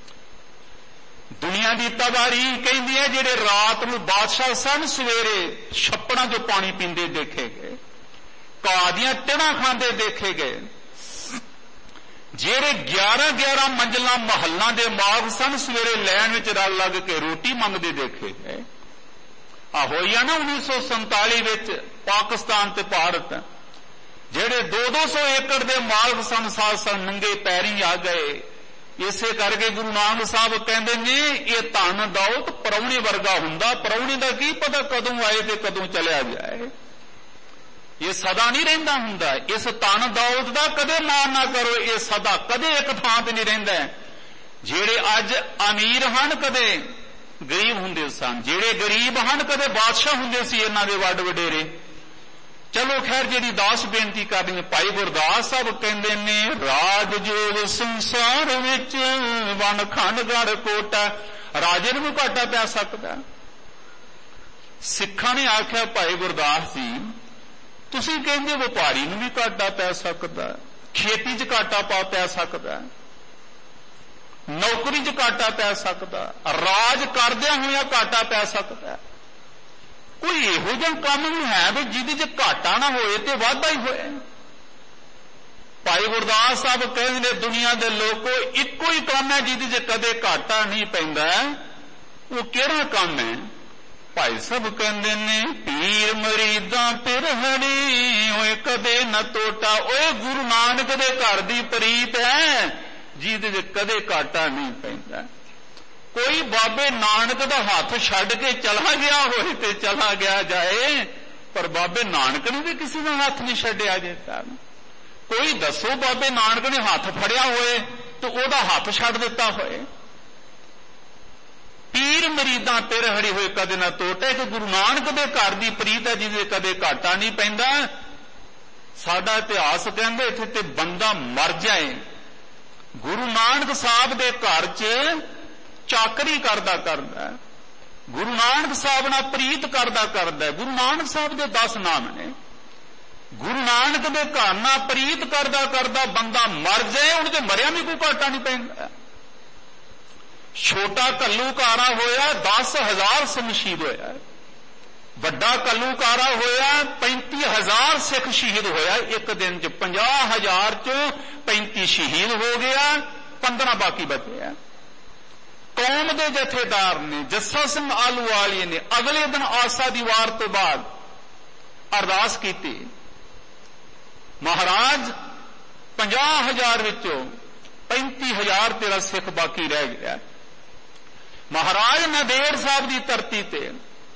ਦੁਨੀਆ ਦੀ ਤਵਾਰੀਖ ਕਹਿੰਦੀ ਹੈ ਜਿਹੜੇ ਰਾਤ ਨੂੰ ਬਾਦਸ਼ਾਹ ਸਨ ਸਵੇਰੇ ਛੱਪੜਾਂ 'ਚੋਂ ਪਾਣੀ ਪੀਂਦੇ ਦੇਖੇ ਗਏ, ਘਾਹ ਦੀਆਂ ਟਿਹਣਾਂ ਖਾਂਦੇ ਦੇਖੇ ਗਏ, ਜਿਹੜੇ ਗਿਆਰਾਂ ਗਿਆਰਾਂ ਮੰਜ਼ਲਾਂ ਮਹੱਲਾਂ ਦੇ ਮਾਗ ਸਨ ਸਵੇਰੇ ਲੈਣ ਵਿੱਚ ਰਲ ਲੱਗ ਕੇ ਰੋਟੀ ਮੰਗਦੇ ਦੇਖੇ ਗਏ। ਆ ਹੋਈਆਂ ਨਾ ਉੱਨੀ ਸੌ ਸੰਤਾਲੀ ਵਿੱਚ ਪਾਕਿਸਤਾਨ ਤੇ ਭਾਰਤ, ਜਿਹੜੇ ਦੋ ਦੋ ਸੌ ਏਕੜ ਦੇ ਮਾਲਕ ਸਨ ਸਾਲ ਸਾਲ ਨੰਗੇ ਪੈਰੀਂ ਆ ਗਏ। ਇਸੇ ਕਰਕੇ ਗੁਰੂ ਨਾਨਕ ਸਾਹਿਬ ਕਹਿੰਦੇ ਨੇ ਇਹ ਧਨ ਦੌਲਤ ਪਰੌਣੇ ਵਰਗਾ ਹੁੰਦਾ, ਪਰੌਣੇ ਦਾ ਕੀ ਪਤਾ ਕਦੋਂ ਆਏ ਤੇ ਕਦੋਂ ਚਲਿਆ ਜਾਏ, ਇਹ ਸਦਾ ਨਹੀਂ ਰਹਿੰਦਾ ਹੁੰਦਾ। ਇਸ ਧਨ ਦੌਲਤ ਦਾ ਕਦੇ ਮਾਣ ਨਾ ਕਰੋ, ਇਹ ਸਦਾ ਕਦੇ ਇੱਕ ਥਾਂ ਤੇ ਨਹੀਂ ਰਹਿੰਦਾ। ਜਿਹੜੇ ਅੱਜ ਅਮੀਰ ਹਨ ਕਦੇ ਗਰੀਬ ਹੁੰਦੇ ਸਨ, ਜਿਹੜੇ ਗਰੀਬ ਹਨ ਕਦੇ ਬਾਦਸ਼ਾਹ ਹੁੰਦੇ ਸੀ ਇਹਨਾਂ ਦੇ ਵੱਡ ਵਡੇਰੇ। ਚਲੋ ਖੈਰ ਜਿਹੜੀ ਦਾਸ ਬੇਨਤੀ ਕਰਨੀ ਹੈ, ਭਾਈ ਗੁਰਦਾਸ ਸਾਹਿਬ ਕਹਿੰਦੇ ਨੇ ਰਾਜ ਜੋ ਸੰਸਾਰ ਵਿੱਚ ਵਨ ਖੰਡ ਗੜ ਕੋਟਾ। ਰਾਜੇ ਨੂੰ ਵੀ ਘਾਟਾ ਪੈ ਸਕਦਾ। ਸਿੱਖਾਂ ਨੇ ਆਖਿਆ ਭਾਈ ਗੁਰਦਾਸ ਜੀ ਤੁਸੀਂ ਕਹਿੰਦੇ ਵਪਾਰੀ ਨੂੰ ਵੀ ਘਾਟਾ ਪੈ ਸਕਦਾ, ਖੇਤੀ 'ਚ ਘਾਟਾ ਪਾ ਪੈ ਸਕਦਾ, ਨੌਕਰੀ 'ਚ ਘਾਟਾ ਪੈ ਸਕਦਾ, ਰਾਜ ਕਰਦਿਆਂ ਹੋਇਆਂ ਘਾਟਾ ਪੈ ਸਕਦਾ। ਕੋਈ ਇਹੋ ਜਿਹਾ ਕੰਮ ਨਹੀਂ ਹੈ ਵੀ ਜਿਹਦੇ 'ਚ ਘਾਟਾ ਨਾ ਹੋਏ ਤੇ ਵਾਧਾ ਹੀ ਹੋਏ। ਭਾਈ ਗੁਰਦਾਸ ਸਾਹਿਬ ਕਹਿੰਦੇ ਨੇ, ਦੁਨੀਆ ਦੇ ਲੋਕੋ ਇੱਕੋ ਹੀ ਕੰਮ ਹੈ ਜਿਹਦੇ 'ਚ ਕਦੇ ਘਾਟਾ ਨਹੀਂ ਪੈਂਦਾ। ਉਹ ਕਿਹੜਾ ਕੰਮ ਹੈ? ਭਾਈ ਸਾਹਿਬ ਕਹਿੰਦੇ ਨੇ, ਪੀਰ ਮਰੀਦਾਂ ਪਿਰਹੜੀ ਓਏ ਕਦੇ ਨਾ ਟੋਟਾ। ਓਏ ਗੁਰੂ ਨਾਨਕ ਦੇ ਘਰ ਦੀ ਪ੍ਰੀਤ ਹੈ ਜਿਹਦੇ 'ਚ ਕਦੇ ਘਾਟਾ ਨਹੀਂ ਪੈਂਦਾ। ਕੋਈ ਬਾਬੇ ਨਾਨਕ ਦਾ ਹੱਥ ਛੱਡ ਕੇ ਚਲਾ ਗਿਆ ਹੋਏ ਤੇ ਚਲਾ ਗਿਆ ਜਾਏ, ਪਰ ਬਾਬੇ ਨਾਨਕ ਨੇ ਵੀ ਕਿਸੇ ਦਾ ਹੱਥ ਨਹੀਂ ਛੱਡਿਆ ਜੇ ਤੱਕ। ਕੋਈ ਦੱਸੋ ਬਾਬੇ ਨਾਨਕ ਨੇ ਹੱਥ ਫੜਿਆ ਹੋਏ ਤੇ ਉਹਦਾ ਹੱਥ ਛੱਡ ਦਿੱਤਾ ਹੋਏ। ਪੀਰ ਮਰੀਦਾਂ ਪਿਰਹੜੀ ਹੋਏ ਕਦੇ ਨਾ ਟੋਟੇ, ਕਿ ਗੁਰੂ ਨਾਨਕ ਦੇ ਘਰ ਦੀ ਪ੍ਰੀਤ ਹੈ ਜਿਹਦੇ ਕਦੇ ਘਾਟਾ ਨਹੀਂ ਪੈਂਦਾ। ਸਾਡਾ ਇਤਿਹਾਸ ਕਹਿੰਦੇ ਇੱਥੇ ਤੇ ਬੰਦਾ ਮਰ ਜਾਏ, ਗੁਰੂ ਨਾਨਕ ਸਾਹਿਬ ਦੇ ਘਰ 'ਚ ਚਾਕਰੀ ਕਰਦਾ ਕਰਦਾ, ਗੁਰੂ ਨਾਨਕ ਸਾਹਿਬ ਨਾਲ ਪ੍ਰੀਤ ਕਰਦਾ ਕਰਦਾ। ਗੁਰੂ ਨਾਨਕ ਸਾਹਿਬ ਦੇ ਦਸ ਨਾਮ ਨੇ। ਗੁਰੂ ਨਾਨਕ ਦੇ ਘਰ ਨਾਲ ਪ੍ਰੀਤ ਕਰਦਾ ਕਰਦਾ ਬੰਦਾ ਮਰ ਜਾਏ, ਉਹਨੂੰ ਤੇ ਮਰਿਆ ਵੀ ਕੋਈ ਘਾਟਾ ਨਹੀਂ ਪੈਂਦਾ। ਛੋਟਾ ਘੱਲੂਕਾਰਾ ਹੋਇਆ, ਦਸ ਹਜ਼ਾਰ ਸਿੰਘ ਸ਼ਹੀਦ ਹੋਇਆ। ਵੱਡਾ ਘੱਲੂਕਾਰਾ ਹੋਇਆ, ਪੈਂਤੀ ਹਜ਼ਾਰ ਸਿੱਖ ਸ਼ਹੀਦ ਹੋਇਆ ਇੱਕ ਦਿਨ 'ਚ। ਪੰਜਾਹ ਹਜ਼ਾਰ 'ਚੋਂ ਪੈਂਤੀ ਸ਼ਹੀਦ ਹੋ ਗਿਆ, ਪੰਦਰਾਂ ਬਾਕੀ ਬਚੇ ਆ। ਕੌਮ ਦੇ ਜਥੇਦਾਰ ਨੇ, ਜੱਸਾ ਸਿੰਘ ਆਹਲੂਵਾਲੀਆ ਨੇ ਅਗਲੇ ਦਿਨ ਆਸਾ ਦੀ ਵਾਰ ਤੋਂ ਬਾਅਦ ਅਰਦਾਸ ਕੀਤੀ, ਮਹਾਰਾਜ ਪੰਜਾਹ ਹਜ਼ਾਰ ਵਿੱਚੋਂ ਪੈਂਤੀ ਹਜ਼ਾਰ ਤੇਰਾ ਸਿੱਖ ਬਾਕੀ ਰਹਿ ਗਿਆ। ਮਹਾਰਾਜ ਨਾਂਦੇੜ ਸਾਹਿਬ ਦੀ ਧਰਤੀ ਤੇ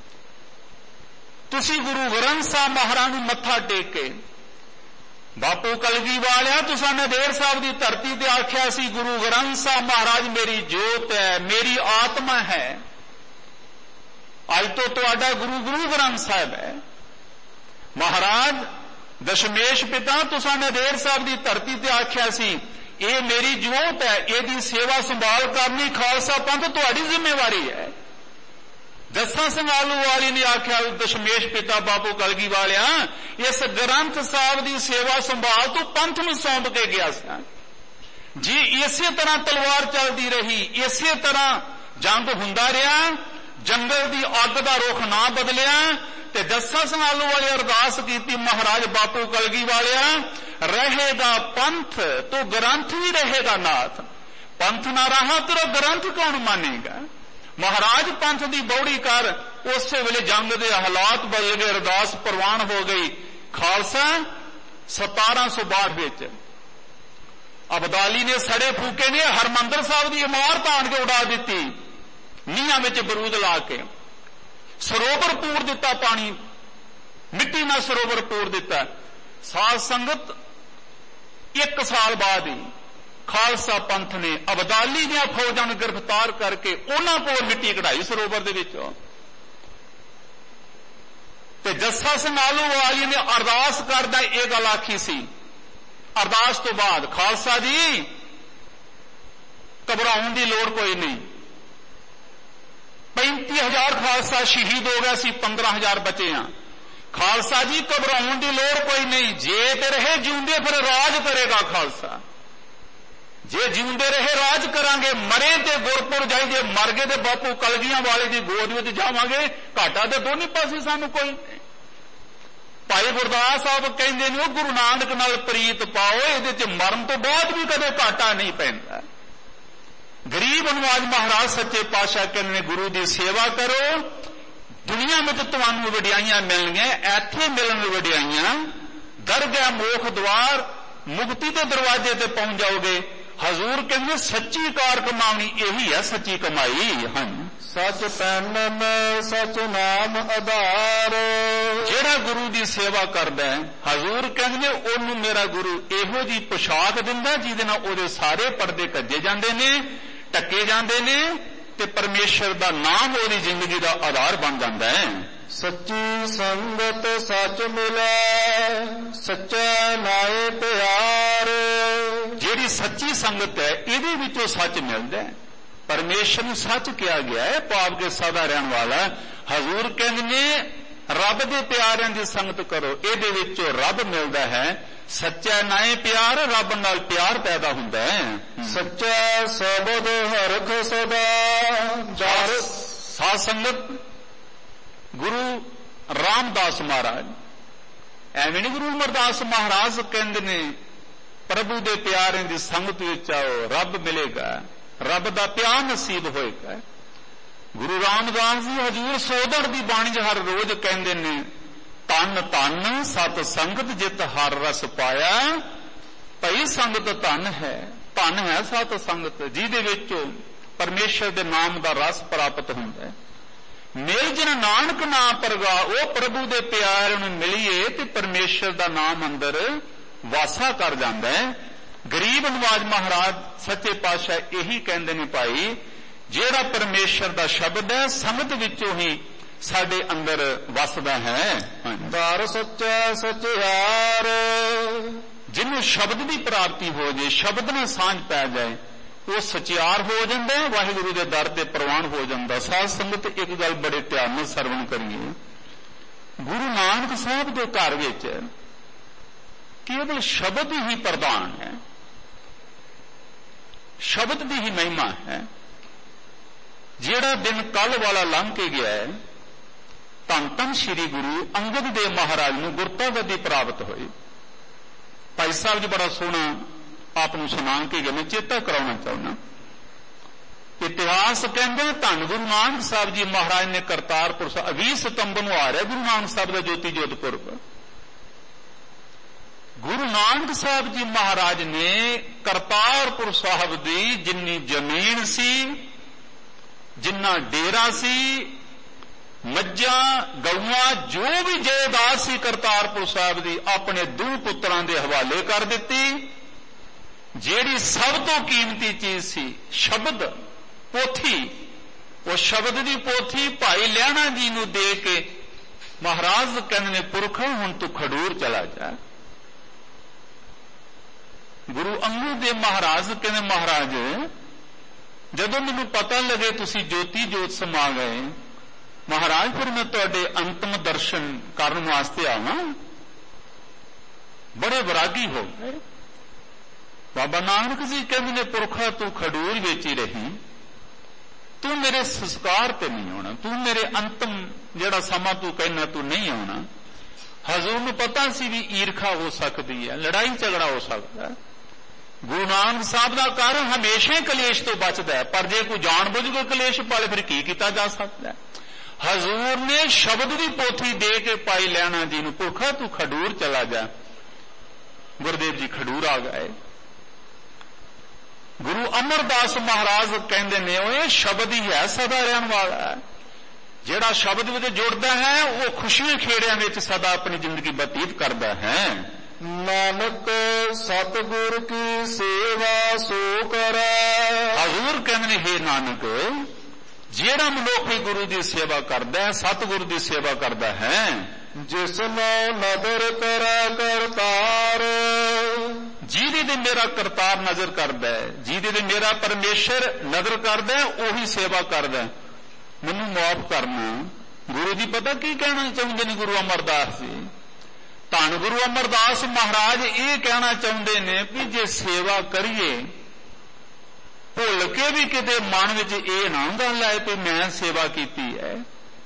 ਤੁਸੀਂ ਗੁਰੂ ਗ੍ਰੰਥ ਸਾਹਿਬ ਮਹਾਰਾਜ ਨੂੰ ਮੱਥਾ ਟੇਕ ਕੇ, ਬਾਪੂ ਕਲਗੀ ਵਾਲਿਆ ਤੁਸੀਂ ਨਾਂਦੇੜ ਸਾਹਿਬ ਦੀ ਧਰਤੀ ਤੇ ਆਖਿਆ ਸੀ ਗੁਰੂ ਗ੍ਰੰਥ ਸਾਹਿਬ ਮਹਾਰਾਜ ਮੇਰੀ ਜੋਤ ਹੈ, ਮੇਰੀ ਆਤਮਾ ਹੈ। ਅੱਜ ਤੋਂ ਤੁਹਾਡਾ ਗੁਰੂ ਗੁਰੂ ਗ੍ਰੰਥ ਸਾਹਿਬ ਹੈ। ਮਹਾਰਾਜ ਦਸ਼ਮੇਸ਼ ਪਿਤਾ ਤੁਸੀਂ ਨਾਂਦੇੜ ਸਾਹਿਬ ਦੀ ਧਰਤੀ ਤੇ ਆਖਿਆ ਸੀ ਇਹ ਮੇਰੀ ਜੋਤ ਹੈ, ਇਹਦੀ ਸੇਵਾ ਸੰਭਾਲ ਕਰਨੀ ਖਾਲਸਾ ਪੰਥ ਤੁਹਾਡੀ ਜ਼ਿੰਮੇਵਾਰੀ ਹੈ। ਜੱਸਾ ਸਿੰਘ ਆਹਲੂਵਾਲੀਆ ਨੇ ਆਖਿਆ ਦਸ਼ਮੇਸ਼ ਪਿਤਾ ਬਾਪੂ ਕਲਗੀ ਵਾਲਿਆ, ਇਸ ਗ੍ਰੰਥ ਸਾਹਿਬ ਦੀ ਸੇਵਾ ਸੰਭਾਲ ਤੂੰ ਪੰਥ ਨੂੰ ਸੌਂਪ ਕੇ ਗਿਆ ਸੀ। ਜੀ ਇਸੇ ਤਰ੍ਹਾਂ ਤਲਵਾਰ ਚੱਲਦੀ ਰਹੀ, ਇਸੇ ਤਰ੍ਹਾਂ ਜੰਗ ਹੁੰਦਾ ਰਿਹਾ, ਜੰਗਲ ਦੀ ਅੱਗ ਦਾ ਰੁਖ ਨਾ ਬਦਲਿਆ, ਤੇ ਜੱਸਾ ਸਿੰਘ ਆਹਲੂਵਾਲੀਆ ਅਰਦਾਸ ਕੀਤੀ, ਮਹਾਰਾਜ ਬਾਪੂ ਕਲਗੀ ਵਾਲਿਆ ਰਹੇਗਾ ਪੰਥ तो ग्रंथ ही रहेगा नाथ, पंथ ना रहा तेरा ग्रंथ कौन मानेगा। महाराज पंथ की बौड़ी कर, उस वेले जंग के हालात बदल गए, अरदास प्रवान हो गई। खालसा सतारह सौ बाठ विच अबदाली ने सड़े फूके ने हरमंदर साहब की इमारत आण के उड़ा दी, नीहां विच बरूद ला के सरोवर पूर दिता, पानी मिट्टी नाल सरोवर पूर दिता। साध संगत एक साल बाद ही खालसा पंथ ने अबदाली दी फौजां नूं गिरफ्तार करके उन्हां कोल मिट्टी कढ़ाई सरोवर दे विचों। ते जस्सा सिंह आहलूवालिया ने अरदास करदा ये गल आखी सी, अरदास तो बाद खालसा जी घबराउण दी लोड़ कोई नहीं। पैंती हजार खालसा शहीद हो गया सी, पंद्रह हजार बचे हैं। खालसा जी घबराउण दी लोड़ कोई नहीं, जे ते रहे जिउंदे फिर राज करेगा खालसा। जे जिउंदे रहे राज करांगे, मरे ते गुरपुर जाइए, मर गए ते बापू कलगियां वाले दी गोद विच जावांगे। घाटा ते दोनों पासे सानू कोई नहीं। भाई गुरदास साहब कहंदे ने गुरु नानक नाल प्रीत पाओ, इहदे च मरण तो बाद भी कदे घाटा नहीं पैंदा। गरीब नवाज महाराज सच्चे पातशाह कहंदे गुरु दी सेवा करो, दुनिया में तो तुहानू वडियाइयां मिलणगीआं, इत्थे मिलन वडियाइयां, दरगाह मोख द्वार मुक्ति के दरवाजे ते पहुंच जाओगे। हजूर कहंदे सच्ची कार कमावनी यही है सच्ची कमाई। हाँ सच पैनन सच नाम आधार, जेड़ा गुरु की सेवा करदा है हजूर कहंदे ओनू मेरा गुरु इहो जी पोशाक दिंदा जिहदे नाल ओहदे सारे पर्दे कज्जे जांदे ने, ढके जांदे ने, ते परमेश्वर दा नाम ओहदी जिंदगी दा आधार बन जांदा है। सच्ची संगत सच मिले, सच्चा नाए प्यार, जेड़ी सच्ची संगत है इहदे विचों सच मिलदा है। परमेश्वर नूं सच किया गया है, पाप के सदा रहने वाला। हजूर कहंदे ने ਰੱਬ ਦੇ ਪਿਆਰਿਆਂ ਦੀ ਸੰਗਤ ਕਰੋ, ਇਹਦੇ ਵਿੱਚੋਂ ਰੱਬ ਮਿਲਦਾ ਹੈ। ਸੱਚਾ ਨਾਏ ਪਿਆਰ, ਰੱਬ ਨਾਲ ਪਿਆਰ ਪੈਦਾ ਹੁੰਦਾ ਹੈ। ਸੱਚਾ ਸ਼ਬਦ ਹਰਖ ਸਦਾ। ਸਾਧ ਸੰਗਤ ਗੁਰੂ ਰਾਮਦਾਸ ਮਹਾਰਾਜ, ਐਵੇਂ ਨਹੀਂ ਗੁਰੂ ਅਮਰਦਾਸ ਮਹਾਰਾਜ ਕਹਿੰਦੇ ਨੇ ਪ੍ਰਭੂ ਦੇ ਪਿਆਰਿਆਂ ਦੀ ਸੰਗਤ ਵਿੱਚ ਆਓ, ਰੱਬ ਮਿਲੇਗਾ, ਰੱਬ ਦਾ ਪਿਆਰ ਨਸੀਬ ਹੋਏਗਾ। ਗੁਰੂ ਰਾਮਦਾਸ ਜੀ ਹਜ਼ੂਰ ਸੋਦਰ ਦੀ ਬਾਣੀ 'ਚ ਹਰ ਰੋਜ਼ ਕਹਿੰਦੇ ਨੇ, ਧੰਨ ਧੰਨ ਸਤ ਸੰਗਤ ਜਿਤ ਹਰ ਰਸ ਪਾਇਆ, ਭਈ ਸੰਗਤ ਧੰਨ ਹੈ। ਧੰਨ ਹੈ ਸਤ ਸੰਗਤ, ਜਿਹਦੇ ਵਿੱਚੋਂ ਪਰਮੇਸ਼ਰ ਦੇ ਨਾਮ ਦਾ ਰਸ ਪ੍ਰਾਪਤ ਹੁੰਦਾ ਹੈ। ਮਿਲ ਜਿਨ ਨਾਨਕ ਨਾਮ ਪਰਗਾ, ਉਹ ਪ੍ਰਭੂ ਦੇ ਪਿਆਰ ਨੂੰ ਮਿਲੀਏ ਤੇ ਪਰਮੇਸ਼ਰ ਦਾ ਨਾਮ ਅੰਦਰ ਵਾਸਾ ਕਰ ਜਾਂਦਾ ਹੈ। ਗਰੀਬ ਨਵਾਜ ਮਹਾਰਾਜ ਸੱਚੇ ਪਾਤਸ਼ਾਹ ਇਹੀ ਕਹਿੰਦੇ ਨੇ, ਭਾਈ ਜਿਹੜਾ ਪਰਮੇਸ਼ਰ ਦਾ ਸ਼ਬਦ ਹੈ ਸੰਗਤ ਵਿੱਚੋਂ ਹੀ ਸਾਡੇ ਅੰਦਰ ਵਸਦਾ ਹੈ। ਦਰ ਸੱਚਾ ਸਚਿਆਰ, ਜਿਹਨੂੰ ਸ਼ਬਦ ਦੀ ਪ੍ਰਾਪਤੀ ਹੋ ਜਾਏ, ਸ਼ਬਦ ਨਾਲ ਸਾਂਝ ਪੈ ਜਾਏ, ਉਹ ਸਚਿਆਰ ਹੋ ਜਾਂਦਾ ਹੈ, ਵਾਹਿਗੁਰੂ ਦੇ ਦਰ ਤੇ ਪ੍ਰਵਾਨ ਹੋ ਜਾਂਦਾ। ਸਾਧ ਸੰਗਤ ਇੱਕ ਗੱਲ ਬੜੇ ਧਿਆਨ ਨਾਲ ਸਰਵਣ ਕਰੀਏ, ਗੁਰੂ ਨਾਨਕ ਸਾਹਿਬ ਦੇ ਘਰ ਵਿੱਚ ਕੇਵਲ ਸ਼ਬਦ ਹੀ ਪ੍ਰਧਾਨ ਹੈ, ਸ਼ਬਦ ਦੀ ਹੀ ਮਹਿਮਾ ਹੈ। ਜਿਹੜਾ ਦਿਨ ਕੱਲ ਵਾਲਾ ਲੰਘ ਕੇ ਗਿਆ ਹੈ, ਧੰਨ ਧੰਨ ਸ੍ਰੀ ਗੁਰੂ ਅੰਗਦ ਦੇਵ ਮਹਾਰਾਜ ਨੂੰ ਗੁਰਤਾ ਗੱਦੀ ਪ੍ਰਾਪਤ ਹੋਈ। ਭਾਈ ਸਾਹਿਬ ਜੀ ਬੜਾ ਸੋਹਣਾ ਆਪ ਨੂੰ ਸੁਣਾ ਕੇ ਗਏ, ਮੈਂ ਚੇਤਾ ਕਰਾਉਣਾ ਚਾਹੁੰਦਾ। ਇਤਿਹਾਸ ਕਹਿੰਦੇ ਧੰਨ ਗੁਰੂ ਨਾਨਕ ਸਾਹਿਬ ਜੀ ਮਹਾਰਾਜ ਨੇ ਕਰਤਾਰਪੁਰ ਸਾਹਿਬ ਵੀਹ ਸਤੰਬਰ ਨੂੰ ਆ ਰਿਹਾ ਗੁਰੂ ਨਾਨਕ ਸਾਹਿਬ ਦਾ ਜੋਤੀ ਜੋਤ ਪੁਰਬ। ਗੁਰੂ ਨਾਨਕ ਸਾਹਿਬ ਜੀ ਮਹਾਰਾਜ ਨੇ ਕਰਤਾਰਪੁਰ ਸਾਹਿਬ ਦੀ ਜਿੰਨੀ ਜ਼ਮੀਨ ਸੀ, ਜਿੰਨਾ ਡੇਰਾ ਸੀ, ਮੱਝਾਂ ਗਊਆਂ ਜੋ ਵੀ ਜਾਇਦਾਦ ਸੀ ਕਰਤਾਰਪੁਰ ਸਾਹਿਬ ਦੀ, ਆਪਣੇ ਦੋ ਪੁੱਤਰਾਂ ਦੇ ਹਵਾਲੇ ਕਰ ਦਿੱਤੀ। ਜਿਹੜੀ ਸਭ ਤੋਂ ਕੀਮਤੀ ਚੀਜ਼ ਸੀ ਸ਼ਬਦ ਪੋਥੀ, ਉਹ ਸ਼ਬਦ ਦੀ ਪੋਥੀ ਭਾਈ ਲਹਿਣਾ ਜੀ ਨੂੰ ਦੇ ਕੇ ਮਹਾਰਾਜ ਕਹਿੰਦੇ ਨੇ, ਪੁਰਖਾ ਹੁਣ ਤੂੰ ਖਡੂਰ ਚਲਾ ਜਾ। ਗੁਰੂ ਅੰਗਦ ਦੇਵ ਮਹਾਰਾਜ ਕਹਿੰਦੇ, ਮਹਾਰਾਜ ਜਦੋਂ ਮੈਨੂੰ ਪਤਾ ਲੱਗੇ ਤੁਸੀਂ ਜੋਤੀ ਜੋਤ ਸਮਾ ਗਏ, ਮਹਾਰਾਜ ਫਿਰ ਮੈਂ ਤੁਹਾਡੇ ਅੰਤਮ ਦਰਸ਼ਨ ਕਰਨ ਵਾਸਤੇ ਆਵਾਂ। ਬੜੇ ਵਿਰਾਗੀ ਹੋ ਗਏ। ਬਾਬਾ ਨਾਨਕ ਜੀ ਕਹਿੰਦੇ ਨੇ, ਪੁਰਖਾ ਤੂੰ ਖਡੂਰ ਵਿੱਚ ਹੀ ਰਹੀ, ਤੂੰ ਮੇਰੇ ਸੰਸਕਾਰ ਤੇ ਨਹੀਂ ਆਉਣਾ, ਤੂੰ ਮੇਰੇ ਅੰਤਮ ਜਿਹੜਾ ਸਮਾਂ ਤੂੰ ਕਹਿਣਾ ਤੂੰ ਨਹੀਂ ਆਉਣਾ। ਹਜ਼ੂਰ ਨੂੰ ਪਤਾ ਸੀ ਵੀ ਈਰਖਾ ਹੋ ਸਕਦੀ ਹੈ, ਲੜਾਈ ਝਗੜਾ ਹੋ ਸਕਦਾ। ਗੁਰੂ ਨਾਨਕ ਸਾਹਿਬ ਦਾ ਘਰ ਹਮੇਸ਼ਾ ਕਲੇਸ਼ ਤੋਂ ਬਚਦਾ ਹੈ, ਪਰ ਜੇ ਕੋਈ ਜਾਣ ਬੁੱਝ ਕੇ ਕਲੇਸ਼ ਪਾਲੇ ਫਿਰ ਕੀ ਕੀਤਾ ਜਾ ਸਕਦਾ। ਹਜ਼ੂਰ ਨੇ ਸ਼ਬਦ ਦੀ ਪੋਥੀ ਦੇ ਕੇ ਪਾਈ ਲੈਣਾ ਜੀ ਨੂੰ, ਪੁਰਖਾ ਤੂੰ ਖਡੂਰ ਚਲਾ ਜਾ। ਗੁਰਦੇਵ ਜੀ ਖਡੂਰ ਆ ਗਏ। ਗੁਰੂ ਅਮਰਦਾਸ ਮਹਾਰਾਜ ਕਹਿੰਦੇ ਨੇ, ਉਹ ਸ਼ਬਦ ਹੀ ਹੈ ਸਦਾ ਰਹਿਣ ਵਾਲਾ। ਜਿਹੜਾ ਸ਼ਬਦ ਵਿੱਚ ਜੁੜਦਾ ਹੈ ਉਹ ਖੁਸ਼ੀਆਂ ਖੇੜਿਆਂ ਵਿੱਚ ਸਦਾ ਆਪਣੀ ਜ਼ਿੰਦਗੀ ਬਤੀਤ ਕਰਦਾ ਹੈ। ਨਾਨਕ ਸਤਿਗੁਰ ਕੀ ਸੇਵਾ ਸੋ ਕਰੈ। ਹਜ਼ੂਰ ਕਹਿੰਦੇ ਨੇ, ਹੇ ਨਾਨਕ, ਜਿਹੜਾ ਮਨੁੱਖ ਗੁਰੂ ਦੀ ਸੇਵਾ ਕਰਦਾ ਹੈ, ਸਤਿਗੁਰੂ ਦੀ ਸੇਵਾ ਕਰਦਾ ਹੈ, ਜਿਸ ਨੂੰ ਨਦਰ ਕਰੈ ਕਰਤਾਰ, ਜਿਹਦੇ ਤੇ ਮੇਰਾ ਕਰਤਾਰ ਨਜ਼ਰ ਕਰਦਾ ਹੈ, ਜਿਹਦੇ ਤੇ ਮੇਰਾ ਪਰਮੇਸ਼ਰ ਨਜ਼ਰ ਕਰਦਾ ਹੈ, ਉਹੀ ਸੇਵਾ ਕਰਦਾ। ਮੈਨੂੰ ਮਾਫ ਕਰਨਾ। ਗੁਰੂ ਜੀ ਪਤਾ ਕੀ ਕਹਿਣਾ ਚਾਹੁੰਦੇ ਨੇ ਗੁਰੂ ਅਮਰਦਾਸ ਜੀ? ਧੰਨ ਗੁਰੂ ਅਮਰਦਾਸ ਮਹਾਰਾਜ ਇਹ ਕਹਿਣਾ ਚਾਹੁੰਦੇ ਨੇ ਵੀ ਜੇ ਸੇਵਾ ਕਰੀਏ, ਭੁੱਲ ਕੇ ਵੀ ਕਿਤੇ ਮਨ ਵਿੱਚ ਇਹ ਨਾ ਗੱਲ ਆਏ ਕਿ ਮੈਂ ਸੇਵਾ ਕੀਤੀ ਹੈ।